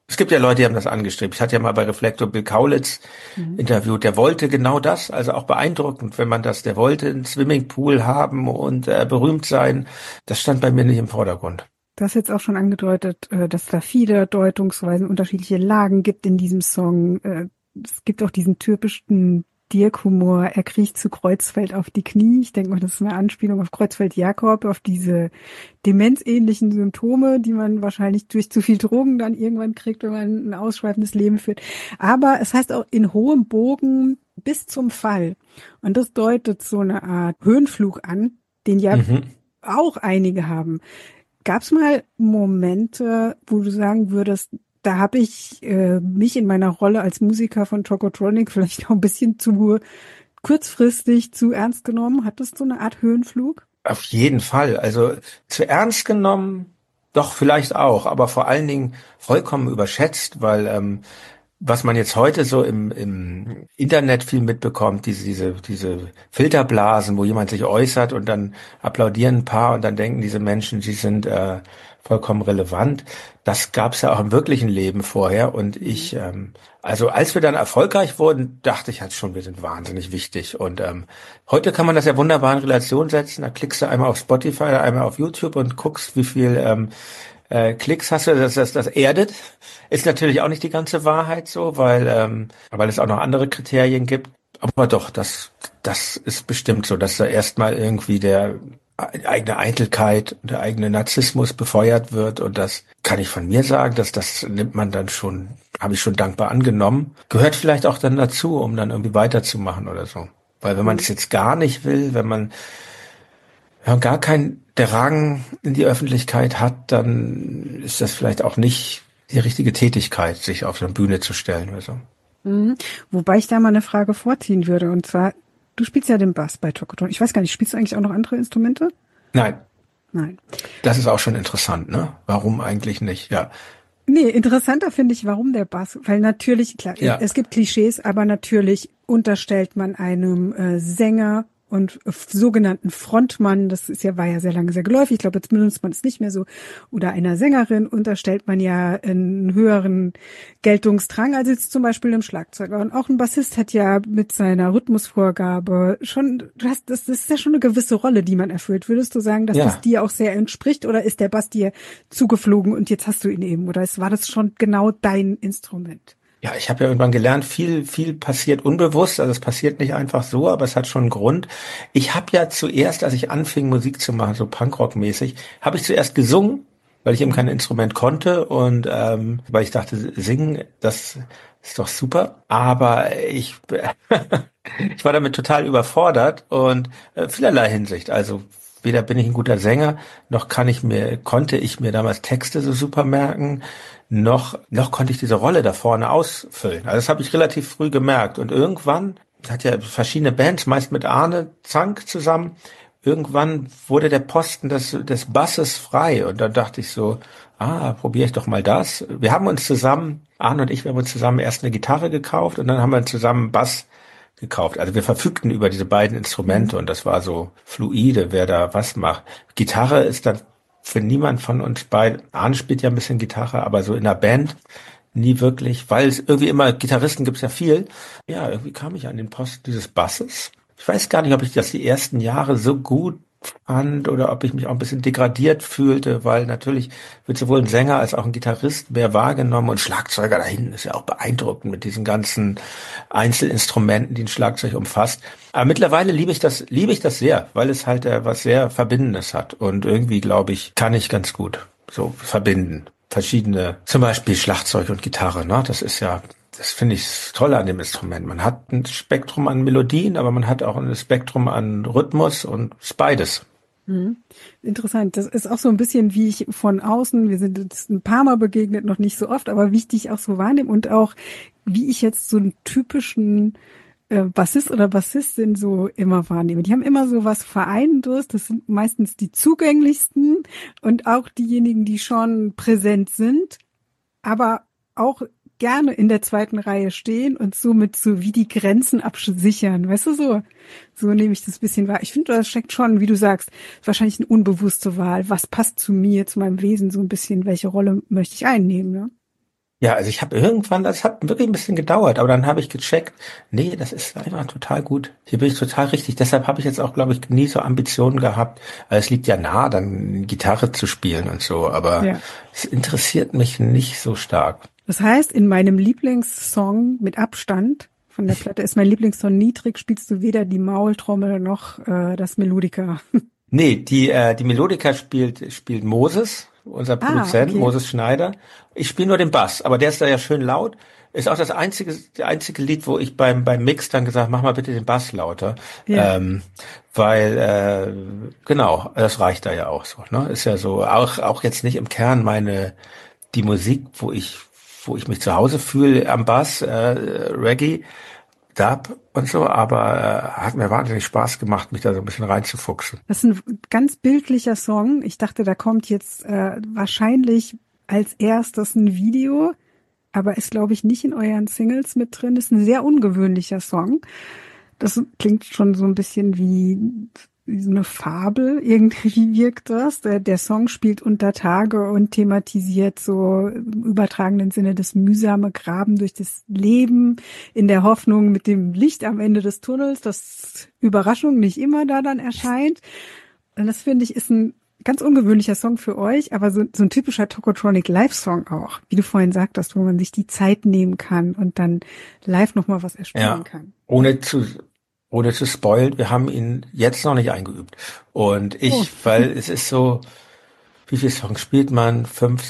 Es gibt ja Leute, die haben das angestrebt. Ich hatte ja mal bei Reflektor Bill Kaulitz interviewt. Der wollte genau das, also auch beeindruckend, wenn man das, der wollte einen Swimmingpool haben und berühmt sein. Das stand bei mir nicht im Vordergrund. Du hast jetzt auch schon angedeutet, dass da viele Deutungsweisen, unterschiedliche Lagen gibt in diesem Song. Es gibt auch diesen typischen Dirk-Humor, er kriecht zu Kreuzfeld auf die Knie. Ich denke mal, das ist eine Anspielung auf Kreuzfeld Jakob, auf diese demenzähnlichen Symptome, die man wahrscheinlich durch zu viel Drogen dann irgendwann kriegt, wenn man ein ausschweifendes Leben führt. Aber es heißt auch in hohem Bogen bis zum Fall. Und das deutet so eine Art Höhenflug an, den ja auch einige haben. Gab es mal Momente, wo du sagen würdest, da habe ich mich in meiner Rolle als Musiker von Tokotronic vielleicht auch ein bisschen zu kurzfristig, zu ernst genommen? Hattest du eine Art Höhenflug? Auf jeden Fall. Also zu ernst genommen, doch vielleicht auch, aber vor allen Dingen vollkommen überschätzt, weil was man jetzt heute so im Internet viel mitbekommt, diese Filterblasen, wo jemand sich äußert und dann applaudieren ein paar und dann denken diese Menschen, sie sind vollkommen relevant. Das gab's ja auch im wirklichen Leben vorher und also als wir dann erfolgreich wurden, dachte ich halt schon, wir sind wahnsinnig wichtig und heute kann man das ja wunderbar in Relation setzen. Da klickst du einmal auf Spotify, einmal auf YouTube und guckst, wie viel Klicks hast du, das erdet. Ist natürlich auch nicht die ganze Wahrheit so, weil es auch noch andere Kriterien gibt. Aber doch, das ist bestimmt so, dass da erstmal irgendwie der eigene Eitelkeit und der eigene Narzissmus befeuert wird. Und das kann ich von mir sagen, das nimmt man dann schon, habe ich schon dankbar angenommen. Gehört vielleicht auch dann dazu, um dann irgendwie weiterzumachen oder so. Weil wenn man es jetzt gar nicht will, wenn man gar keinen Drang in die Öffentlichkeit hat, dann ist das vielleicht auch nicht die richtige Tätigkeit, sich auf eine Bühne zu stellen oder so. Wobei ich da mal eine Frage vorziehen würde. Und zwar, du spielst ja den Bass bei Tokotronic. Ich weiß gar nicht, spielst du eigentlich auch noch andere Instrumente? Nein. Nein. Das ist auch schon interessant, ne? Warum eigentlich nicht? Ja. Nee, interessanter finde ich, warum der Bass. Weil natürlich, klar, es gibt Klischees, aber natürlich unterstellt man einem Sänger und sogenannten Frontmann, war ja sehr lange sehr geläufig, ich glaube, jetzt benutzt man es nicht mehr so, oder einer Sängerin unterstellt man ja einen höheren Geltungsdrang als jetzt zum Beispiel einem Schlagzeuger. Und auch ein Bassist hat ja mit seiner Rhythmusvorgabe das ist ja schon eine gewisse Rolle, die man erfüllt. Würdest du sagen, dass das dir auch sehr entspricht, oder ist der Bass dir zugeflogen und jetzt hast du ihn eben, oder war das schon genau dein Instrument? Ja, ich habe ja irgendwann gelernt, viel passiert unbewusst, also es passiert nicht einfach so, aber es hat schon einen Grund. Ich habe ja zuerst, als ich anfing, Musik zu machen, so Punkrock-mäßig, habe ich zuerst gesungen, weil ich eben kein Instrument konnte und weil ich dachte, singen, das ist doch super. Aber ich war damit total überfordert und vielerlei Hinsicht. Also weder bin ich ein guter Sänger, noch konnte ich mir damals Texte so super merken, noch konnte ich diese Rolle da vorne ausfüllen. Also das habe ich relativ früh gemerkt. Und irgendwann hat ja verschiedene Bands, meist mit Arne Zank zusammen, irgendwann wurde der Posten des Basses frei. Und dann dachte ich so, probiere ich doch mal das. Wir haben uns zusammen, Arne und ich, wir haben uns zusammen erst eine Gitarre gekauft und dann haben wir zusammen einen Bass gekauft. Also wir verfügten über diese beiden Instrumente und das war so fluide, wer da was macht. Gitarre ist dann für niemand von uns beiden, Arne spielt ja ein bisschen Gitarre, aber so in der Band nie wirklich, weil es irgendwie immer, Gitarristen gibt's ja viel. Ja, irgendwie kam ich an den Posten dieses Basses. Ich weiß gar nicht, ob ich das die ersten Jahre so gut fand oder ob ich mich auch ein bisschen degradiert fühlte, weil natürlich wird sowohl ein Sänger als auch ein Gitarrist mehr wahrgenommen und Schlagzeuger da hinten ist ja auch beeindruckend mit diesen ganzen Einzelinstrumenten, die ein Schlagzeug umfasst. Aber mittlerweile liebe ich das sehr, weil es halt was sehr Verbindendes hat und irgendwie, glaube ich, kann ich ganz gut so verbinden. Verschiedene, zum Beispiel Schlagzeug und Gitarre, ne? Das finde ich toll an dem Instrument. Man hat ein Spektrum an Melodien, aber man hat auch ein Spektrum an Rhythmus und ist beides. Interessant. Das ist auch so ein bisschen, wie ich von außen, wir sind jetzt ein paar Mal begegnet, noch nicht so oft, aber wie ich dich auch so wahrnehme und auch, wie ich jetzt so einen typischen Bassist oder Bassistin so immer wahrnehme. Die haben immer so was Vereinendes. Das sind meistens die zugänglichsten und auch diejenigen, die schon präsent sind, aber auch gerne in der zweiten Reihe stehen und somit so wie die Grenzen absichern. Weißt du, so nehme ich das ein bisschen wahr. Ich finde, das steckt schon, wie du sagst, wahrscheinlich eine unbewusste Wahl. Was passt zu mir, zu meinem Wesen so ein bisschen? Welche Rolle möchte ich einnehmen, ne? Ja, also ich habe irgendwann, das hat wirklich ein bisschen gedauert, aber dann habe ich gecheckt, nee, das ist einfach total gut. Hier bin ich total richtig. Deshalb habe ich jetzt auch, glaube ich, nie so Ambitionen gehabt. Es liegt ja nah, dann Gitarre zu spielen und so, aber Ja. es interessiert mich nicht so stark. Das heißt, in meinem Lieblingssong mit Abstand von der Platte ist mein Lieblingssong Niedrig, spielst du weder die Maultrommel noch das Melodika. Nee, die Melodika spielt Moses, unser Ah, Produzent, okay. Moses Schneider. Ich spiele nur den Bass, aber der ist da ja schön laut. Ist auch der einzige Lied, wo ich beim Mix dann gesagt, mach mal bitte den Bass lauter. Ja. Ähm, weil, genau, das reicht da ja auch so, ne? Ist ja so, auch jetzt nicht im Kern die Musik, wo ich mich zu Hause fühle am Bass, Reggae, Dub und so, aber hat mir wahnsinnig Spaß gemacht, mich da so ein bisschen reinzufuchsen. Das ist ein ganz bildlicher Song. Ich dachte, da kommt jetzt wahrscheinlich als erstes ein Video, aber ist, glaube ich, nicht in euren Singles mit drin. Ist ein sehr ungewöhnlicher Song. Das klingt schon so ein bisschen wie so eine Fabel. Irgendwie wirkt das. Der Song spielt unter Tage und thematisiert so im übertragenen Sinne das mühsame Graben durch das Leben in der Hoffnung mit dem Licht am Ende des Tunnels, das Überraschung nicht immer da dann erscheint. Und das finde ich ist ein ganz ungewöhnlicher Song für euch, aber so ein typischer Tokotronic Live-Song auch, wie du vorhin sagtest, wo man sich die Zeit nehmen kann und dann live nochmal was erspielen Ja, kann. ohne zu, ohne zu spoilen, wir haben ihn jetzt noch nicht eingeübt. Und Oh, weil es ist so, wie viele Songs spielt man? 5,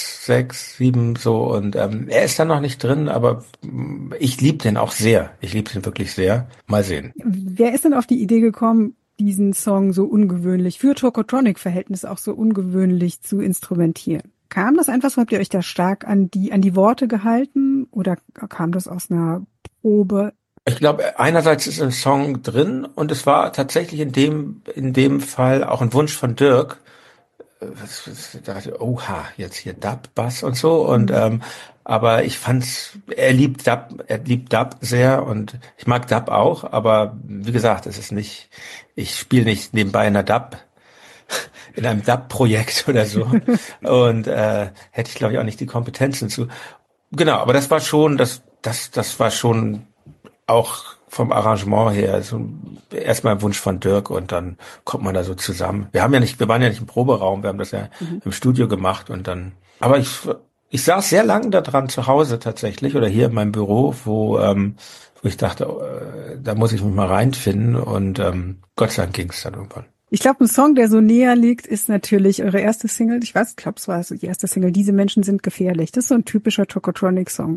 6, 7 so. Und er ist da noch nicht drin, aber ich liebe den auch sehr. Ich liebe den wirklich sehr. Mal sehen. wer ist denn auf die Idee gekommen, diesen Song so ungewöhnlich, für Tokotronic-Verhältnisse auch so ungewöhnlich zu instrumentieren? Kam das einfach so, habt ihr euch da stark an die Worte gehalten oder kam das aus einer Probe? Ich glaube, einerseits ist ein Song drin und es war tatsächlich in dem Fall auch ein Wunsch von Dirk. Da dachte ich, oha, jetzt hier Dub, Bass und so und Mhm. aber ich fand's, er liebt Dub sehr und ich mag Dub auch, aber wie gesagt, es ist nicht, ich spiele nicht nebenbei in einem Dub-Projekt oder so und hätte ich glaube ich auch nicht die Kompetenzen zu. Genau, aber das war schon, das war schon auch vom Arrangement her, so erstmal ein Wunsch von Dirk und dann kommt man da so zusammen. Wir waren ja nicht im Proberaum, wir haben das ja Mhm. im Studio gemacht und dann, aber ich saß sehr lange da dran zu Hause tatsächlich oder hier in meinem Büro, wo ich dachte, da muss ich mich mal reinfinden und Gott sei Dank ging es dann irgendwann. Ich glaube, ein Song, der so näher liegt, ist natürlich eure erste Single. Ich weiß, ich glaube, es war so die erste Single. Diese Menschen sind gefährlich. Das ist so ein typischer Tokotronic-Song.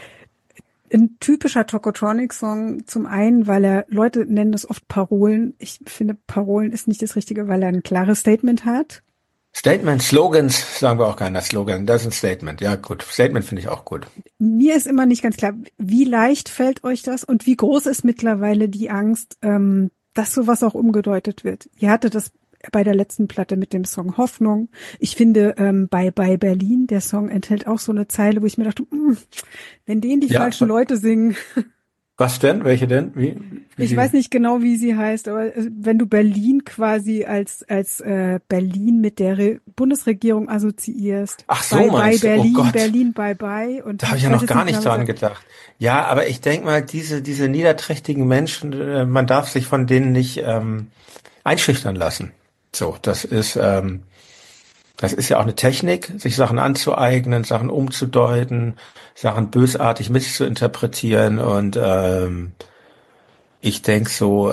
Ein typischer Tokotronic-Song zum einen, weil Leute nennen das oft Parolen. Ich finde, Parolen ist nicht das Richtige, weil er ein klares Statement hat. Statement, Slogans, sagen wir auch keiner Slogan, das ist ein Statement. Ja, gut. Statement finde ich auch gut. Mir ist immer nicht ganz klar, wie leicht fällt euch das und wie groß ist mittlerweile die Angst, dass sowas auch umgedeutet wird. Ihr hattet das bei der letzten Platte mit dem Song Hoffnung. Ich finde, bei Berlin, der Song enthält auch so eine Zeile, wo ich mir dachte, wenn den die Ja, falschen Leute singen, was denn? Welche denn? Wie ich sie? weiß nicht genau, wie sie heißt, aber wenn du Berlin quasi als Berlin mit der Bundesregierung assoziierst, Ach so bei meinst du? Oh Berlin, Gott. Berlin, bye bye und Da habe ich ich ja weiß noch jetzt gar nicht nicht genau, was dran er, gedacht. Ja, aber ich denke mal, diese niederträchtigen Menschen, man darf sich von denen nicht einschüchtern lassen. So, das ist ja auch eine Technik, sich Sachen anzueignen, Sachen umzudeuten, Sachen bösartig misszuinterpretieren und ich denke so,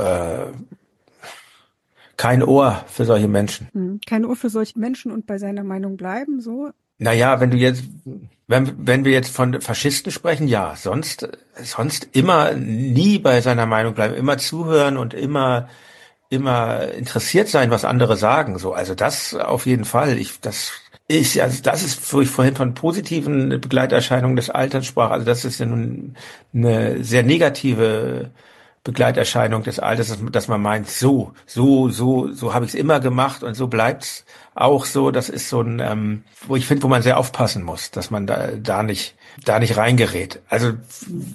kein Ohr für solche Menschen. kein Ohr für solche Menschen und bei seiner Meinung bleiben, so. Naja, wenn wir jetzt von Faschisten sprechen, ja, sonst immer nie bei seiner Meinung bleiben, immer zuhören und immer interessiert sein, was andere sagen, so. Also das auf jeden Fall. Also das ist, wo ich vorhin von positiven Begleiterscheinungen des Alterns sprach. Also das ist ja nun eine sehr negative Begleiterscheinung des Alters, dass man meint, so habe ich es immer gemacht und so bleibt's auch so. Das ist so ein, wo ich finde, wo man sehr aufpassen muss, dass man da nicht reingerät. Also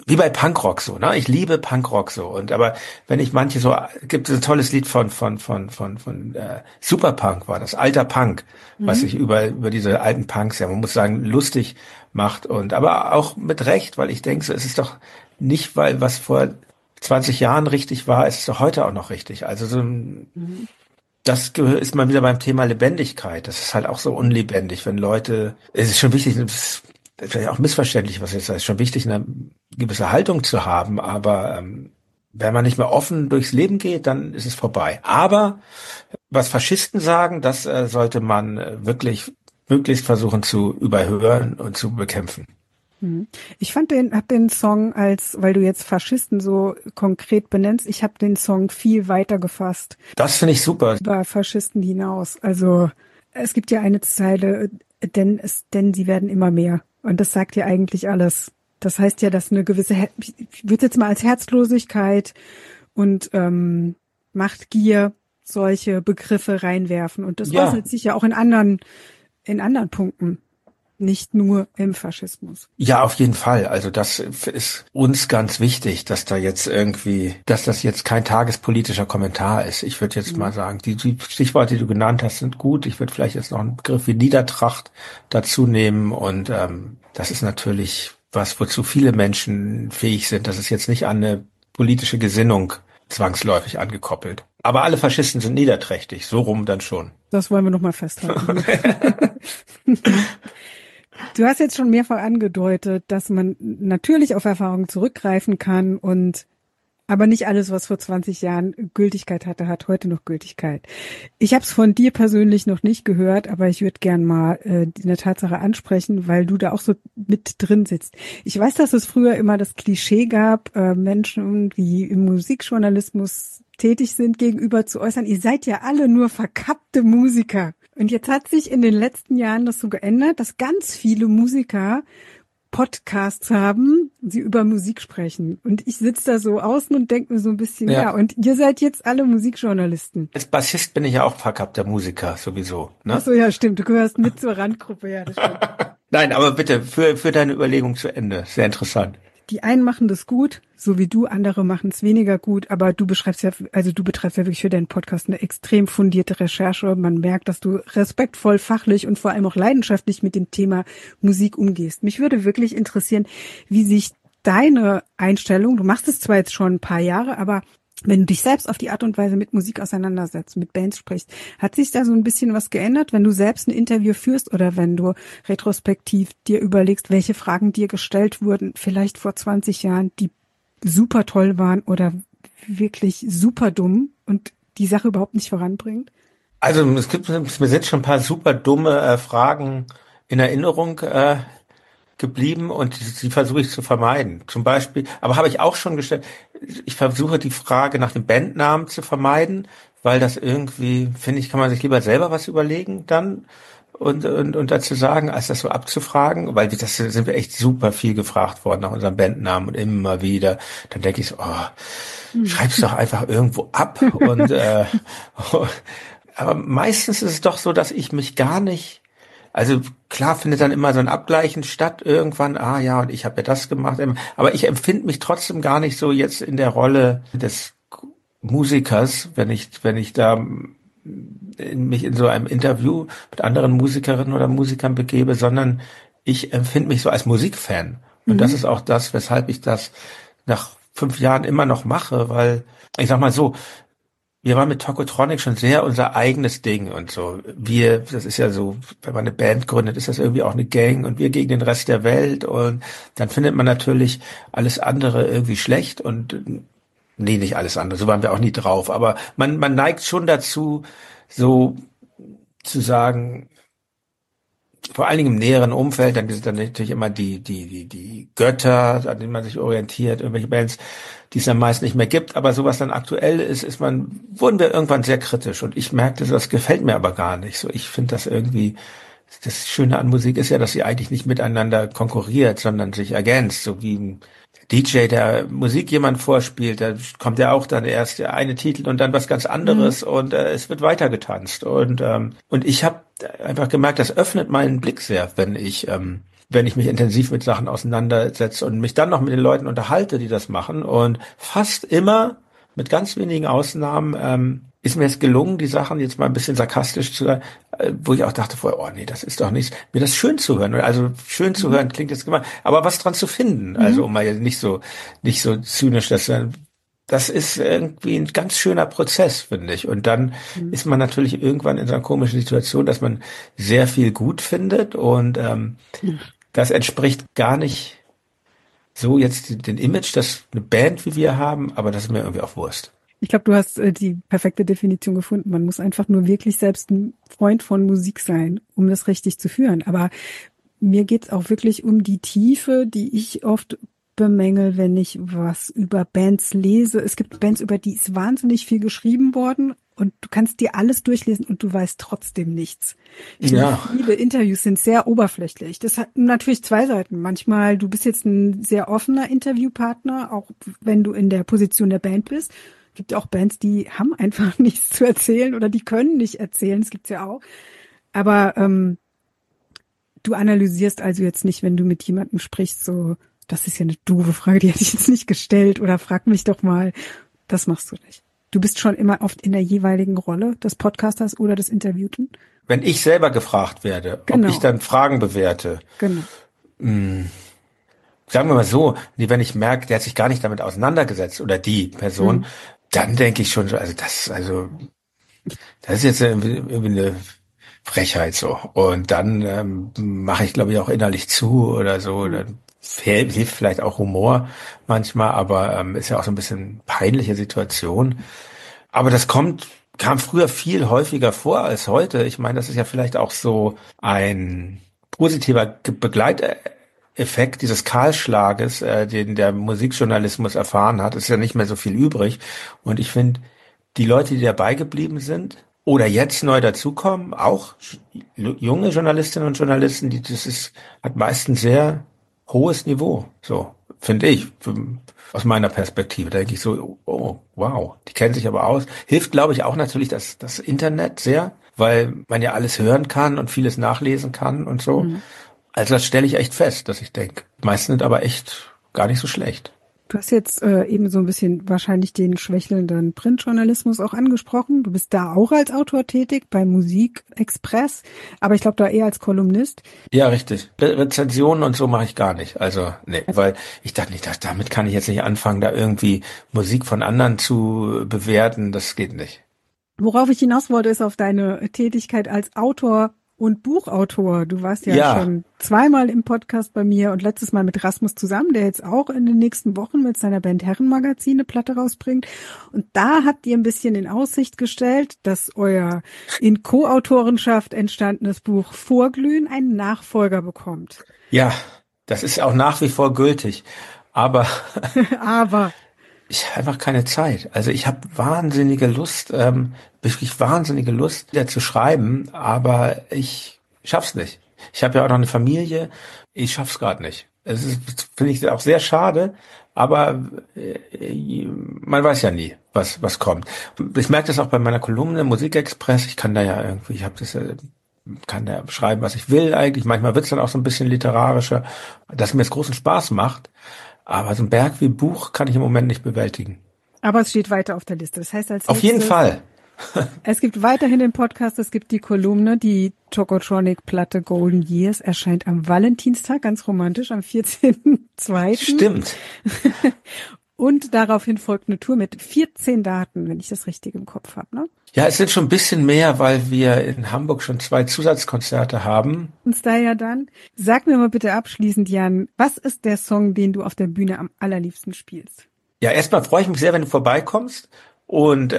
wie bei Punkrock so, ne? Ich liebe Punkrock so. Und aber wenn ich manche so, gibt es ein tolles Lied von Superpunk war das, alter Punk, was sich über diese alten Punks, ja, man muss sagen, lustig macht und aber auch mit Recht, weil ich denke, so, es ist doch nicht, weil was vor 20 Jahren richtig war, ist es doch heute auch noch richtig. Also so ist mal wieder beim Thema Lebendigkeit. Das ist halt auch so unlebendig, wenn Leute, es ist schon wichtig, es ist vielleicht auch missverständlich, was jetzt heißt, schon wichtig, eine gewisse Haltung zu haben, aber wenn man nicht mehr offen durchs Leben geht, dann ist es vorbei. Aber was Faschisten sagen, das sollte man wirklich möglichst versuchen zu überhören und zu bekämpfen. Ich hab den Song weil du jetzt Faschisten so konkret benennst, ich habe den Song viel weiter gefasst. Das finde ich super. Über Faschisten hinaus. Also es gibt ja eine Zeile, denn sie werden immer mehr. Und das sagt ja eigentlich alles. Das heißt ja, dass eine gewisse, ich würde jetzt mal als Herzlosigkeit und Machtgier solche Begriffe reinwerfen. Und das äußert sich ja auch in anderen Punkten. Nicht nur im Faschismus. Ja, auf jeden Fall. Also das ist uns ganz wichtig, dass das jetzt kein tagespolitischer Kommentar ist. Ich würde jetzt mal sagen, die Stichworte, die du genannt hast, sind gut. Ich würde vielleicht jetzt noch einen Begriff wie Niedertracht dazu nehmen. Und das ist natürlich was, wozu viele Menschen fähig sind. Das ist jetzt nicht an eine politische Gesinnung zwangsläufig angekoppelt. Aber alle Faschisten sind niederträchtig. So rum dann schon. Das wollen wir noch mal festhalten. Du hast jetzt schon mehrfach angedeutet, dass man natürlich auf Erfahrungen zurückgreifen kann aber nicht alles, was vor 20 Jahren Gültigkeit hatte, hat heute noch Gültigkeit. Ich habe es von dir persönlich noch nicht gehört, aber ich würde gern mal eine Tatsache ansprechen, weil du da auch so mit drin sitzt. Ich weiß, dass es früher immer das Klischee gab, Menschen, die im Musikjournalismus tätig sind, gegenüber zu äußern, ihr seid ja alle nur verkappte Musiker. Und jetzt hat sich in den letzten Jahren das so geändert, dass ganz viele Musiker Podcasts haben, sie über Musik sprechen. Und ich sitze da so außen und denke mir so ein bisschen, ja, und ihr seid jetzt alle Musikjournalisten. Als Bassist bin ich ja auch verkappter Musiker, sowieso. Ne? Ach so, ja, stimmt. Du gehörst mit zur Randgruppe, ja, das stimmt. Nein, aber bitte, für deine Überlegung zu Ende. Sehr interessant. Die einen machen das gut, so wie du, andere machen es weniger gut, aber du betreibst ja wirklich für deinen Podcast eine extrem fundierte Recherche. Man merkt, dass du respektvoll, fachlich und vor allem auch leidenschaftlich mit dem Thema Musik umgehst. Mich würde wirklich interessieren, wie sich deine Einstellung, du machst es zwar jetzt schon ein paar Jahre, aber wenn du dich selbst auf die Art und Weise mit Musik auseinandersetzt, mit Bands sprichst, hat sich da so ein bisschen was geändert, wenn du selbst ein Interview führst oder wenn du retrospektiv dir überlegst, welche Fragen dir gestellt wurden, vielleicht vor 20 Jahren, die super toll waren oder wirklich super dumm und die Sache überhaupt nicht voranbringt? Also mir sind schon ein paar super dumme Fragen in Erinnerung geblieben und die versuche ich zu vermeiden. Zum Beispiel, aber habe ich auch schon gestellt, ich versuche die Frage nach dem Bandnamen zu vermeiden, weil das irgendwie, finde ich, kann man sich lieber selber was überlegen dann und dazu sagen, als das so abzufragen, weil das sind wir echt super viel gefragt worden nach unserem Bandnamen und immer wieder. Dann denke ich so, schreib's doch einfach irgendwo ab und aber meistens ist es doch so, dass ich mich gar nicht. Also klar findet dann immer so ein Abgleichen statt irgendwann, ja, und ich habe ja das gemacht. Aber ich empfinde mich trotzdem gar nicht so jetzt in der Rolle des Musikers, wenn ich da mich in so einem Interview mit anderen Musikerinnen oder Musikern begebe, sondern ich empfinde mich so als Musikfan. Und das ist auch das, weshalb ich das nach 5 Jahren immer noch mache, weil, ich sag mal so, wir waren mit Tokotronic schon sehr unser eigenes Ding und so. Das ist ja so, wenn man eine Band gründet, ist das irgendwie auch eine Gang und wir gegen den Rest der Welt und dann findet man natürlich alles andere irgendwie schlecht und nee, nicht alles andere, so waren wir auch nie drauf, aber man neigt schon dazu, so zu sagen, vor allen Dingen im näheren Umfeld, dann sind dann natürlich immer die Götter, an denen man sich orientiert, irgendwelche Bands, die es dann meist nicht mehr gibt, aber sowas dann aktuell wurden wir irgendwann sehr kritisch und ich merkte, das gefällt mir aber gar nicht so. Ich finde das irgendwie, das Schöne an Musik ist ja, dass sie eigentlich nicht miteinander konkurriert, sondern sich ergänzt, so wie ein DJ, der Musik jemand vorspielt, da kommt ja auch dann erst der eine Titel und dann was ganz anderes und es wird weitergetanzt und ich habe einfach gemerkt, das öffnet meinen Blick sehr, wenn ich wenn ich mich intensiv mit Sachen auseinandersetze und mich dann noch mit den Leuten unterhalte, die das machen. Und fast immer, mit ganz wenigen Ausnahmen, ist mir es gelungen, die Sachen jetzt mal ein bisschen sarkastisch zu sagen, wo ich auch dachte vorher, oh nee, das ist doch nichts, mir das schön zu hören. Also schön zu hören klingt jetzt gemein, aber was dran zu finden. Also um mal jetzt nicht so zynisch, das ist irgendwie ein ganz schöner Prozess, finde ich. Und dann ist man natürlich irgendwann in so einer komischen Situation, dass man sehr viel gut findet und das entspricht gar nicht so jetzt den Image, dass eine Band wie wir haben, aber das ist mir irgendwie auch Wurst. Ich glaube, du hast die perfekte Definition gefunden. Man muss einfach nur wirklich selbst ein Freund von Musik sein, um das richtig zu führen. Aber mir geht's auch wirklich um die Tiefe, die ich oft bemängel, wenn ich was über Bands lese. Es gibt Bands, über die ist wahnsinnig viel geschrieben worden und du kannst dir alles durchlesen und du weißt trotzdem nichts. Ja. Viele Interviews sind sehr oberflächlich. Das hat natürlich zwei Seiten. Manchmal, du bist jetzt ein sehr offener Interviewpartner, auch wenn du in der Position der Band bist. Es gibt ja auch Bands, die haben einfach nichts zu erzählen oder die können nicht erzählen. Das gibt's ja auch. Aber du analysierst also jetzt nicht, wenn du mit jemandem sprichst, so, das ist ja eine doofe Frage, die hätte ich jetzt nicht gestellt oder frag mich doch mal. Das machst du nicht. Du bist schon immer oft in der jeweiligen Rolle des Podcasters oder des Interviewten. Wenn ich selber gefragt werde, Genau. ob ich dann Fragen bewerte, Genau. sagen wir mal so, wenn ich merke, der hat sich gar nicht damit auseinandergesetzt oder die Person, dann denke ich schon so, das ist jetzt irgendwie eine Frechheit so. Und dann mache ich, glaube ich, auch innerlich zu oder so. Dann hilft vielleicht auch Humor manchmal, aber ist ja auch so ein bisschen peinliche Situation. Aber das kam früher viel häufiger vor als heute. Ich meine, das ist ja vielleicht auch so ein positiver Begleiteffekt dieses Kahlschlages, den der Musikjournalismus erfahren hat. Es ist ja nicht mehr so viel übrig. Und ich finde, die Leute, die dabei geblieben sind oder jetzt neu dazukommen, auch junge Journalistinnen und Journalisten, hat meistens sehr hohes Niveau. So, finde ich. Aus meiner Perspektive, da denke ich so, oh, wow, die kennen sich aber aus. Hilft, glaube ich, auch natürlich das Internet sehr, weil man ja alles hören kann und vieles nachlesen kann und so. Also das stelle ich echt fest, dass ich denke, die meisten sind aber echt gar nicht so schlecht. Du hast jetzt eben so ein bisschen wahrscheinlich den schwächelnden Printjournalismus auch angesprochen. Du bist da auch als Autor tätig bei Musikexpress, aber ich glaube da eher als Kolumnist. Ja, richtig. Rezensionen und so mache ich gar nicht. Also, nee, weil ich dachte nicht, damit kann ich jetzt nicht anfangen, da irgendwie Musik von anderen zu bewerten. Das geht nicht. Worauf ich hinaus wollte, ist auf deine Tätigkeit als Autor und Buchautor. Du warst ja schon zweimal im Podcast bei mir und letztes Mal mit Rasmus zusammen, der jetzt auch in den nächsten Wochen mit seiner Band Herrenmagazin eine Platte rausbringt. Und da habt ihr ein bisschen in Aussicht gestellt, dass euer in Co-Autorenschaft entstandenes Buch Vorglühen einen Nachfolger bekommt. Ja, das ist auch nach wie vor gültig. Aber ich habe einfach keine Zeit. Also ich habe wahnsinnige Lust, wirklich wahnsinnige Lust, wieder zu schreiben, aber ich schaff's nicht. Ich habe ja auch noch eine Familie, ich schaff's gerade nicht. Es ist, finde ich, auch sehr schade, aber man weiß ja nie, was kommt. Ich merke das auch bei meiner Kolumne Musikexpress. Ich kann da ja irgendwie, kann da schreiben, was ich will eigentlich. Manchmal wird's dann auch so ein bisschen literarischer, dass mir es großen Spaß macht. Aber so ein Berg wie Buch kann ich im Moment nicht bewältigen. Aber es steht weiter auf der Liste. Das heißt, auf jeden Fall. Es gibt weiterhin den Podcast, es gibt die Kolumne, die Tokotronic-Platte Golden Years erscheint am Valentinstag, ganz romantisch, am 14.02. Stimmt. Und daraufhin folgt eine Tour mit 14 Daten, wenn ich das richtig im Kopf habe, ne? Ja, es sind schon ein bisschen mehr, weil wir in Hamburg schon 2 Zusatzkonzerte haben. Und da ja dann, sag mir mal bitte abschließend, Jan, was ist der Song, den du auf der Bühne am allerliebsten spielst? Ja, erstmal freue ich mich sehr, wenn du vorbeikommst und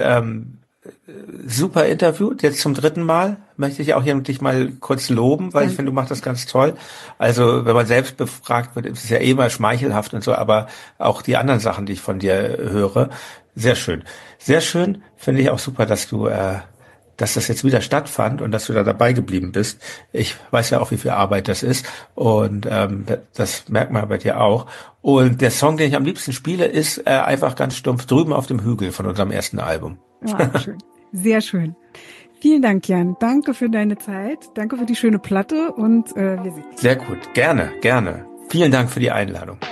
super Interview, jetzt zum 3. Mal. Möchte ich auch hier dich mal kurz loben, weil ich finde, du machst das ganz toll. Also, wenn man selbst befragt wird, ist es ja eh mal schmeichelhaft und so, aber auch die anderen Sachen, die ich von dir höre, sehr schön. Sehr schön, finde ich auch super, dass das jetzt wieder stattfand und dass du da dabei geblieben bist. Ich weiß ja auch, wie viel Arbeit das ist und das merkt man bei dir auch. Und der Song, den ich am liebsten spiele, ist einfach ganz stumpf Drüben auf dem Hügel von unserem ersten Album. Ah, schön. Sehr schön. Vielen Dank, Jan. Danke für deine Zeit. Danke für die schöne Platte und wir sehen uns. Sehr gut. Gerne, gerne. Vielen Dank für die Einladung.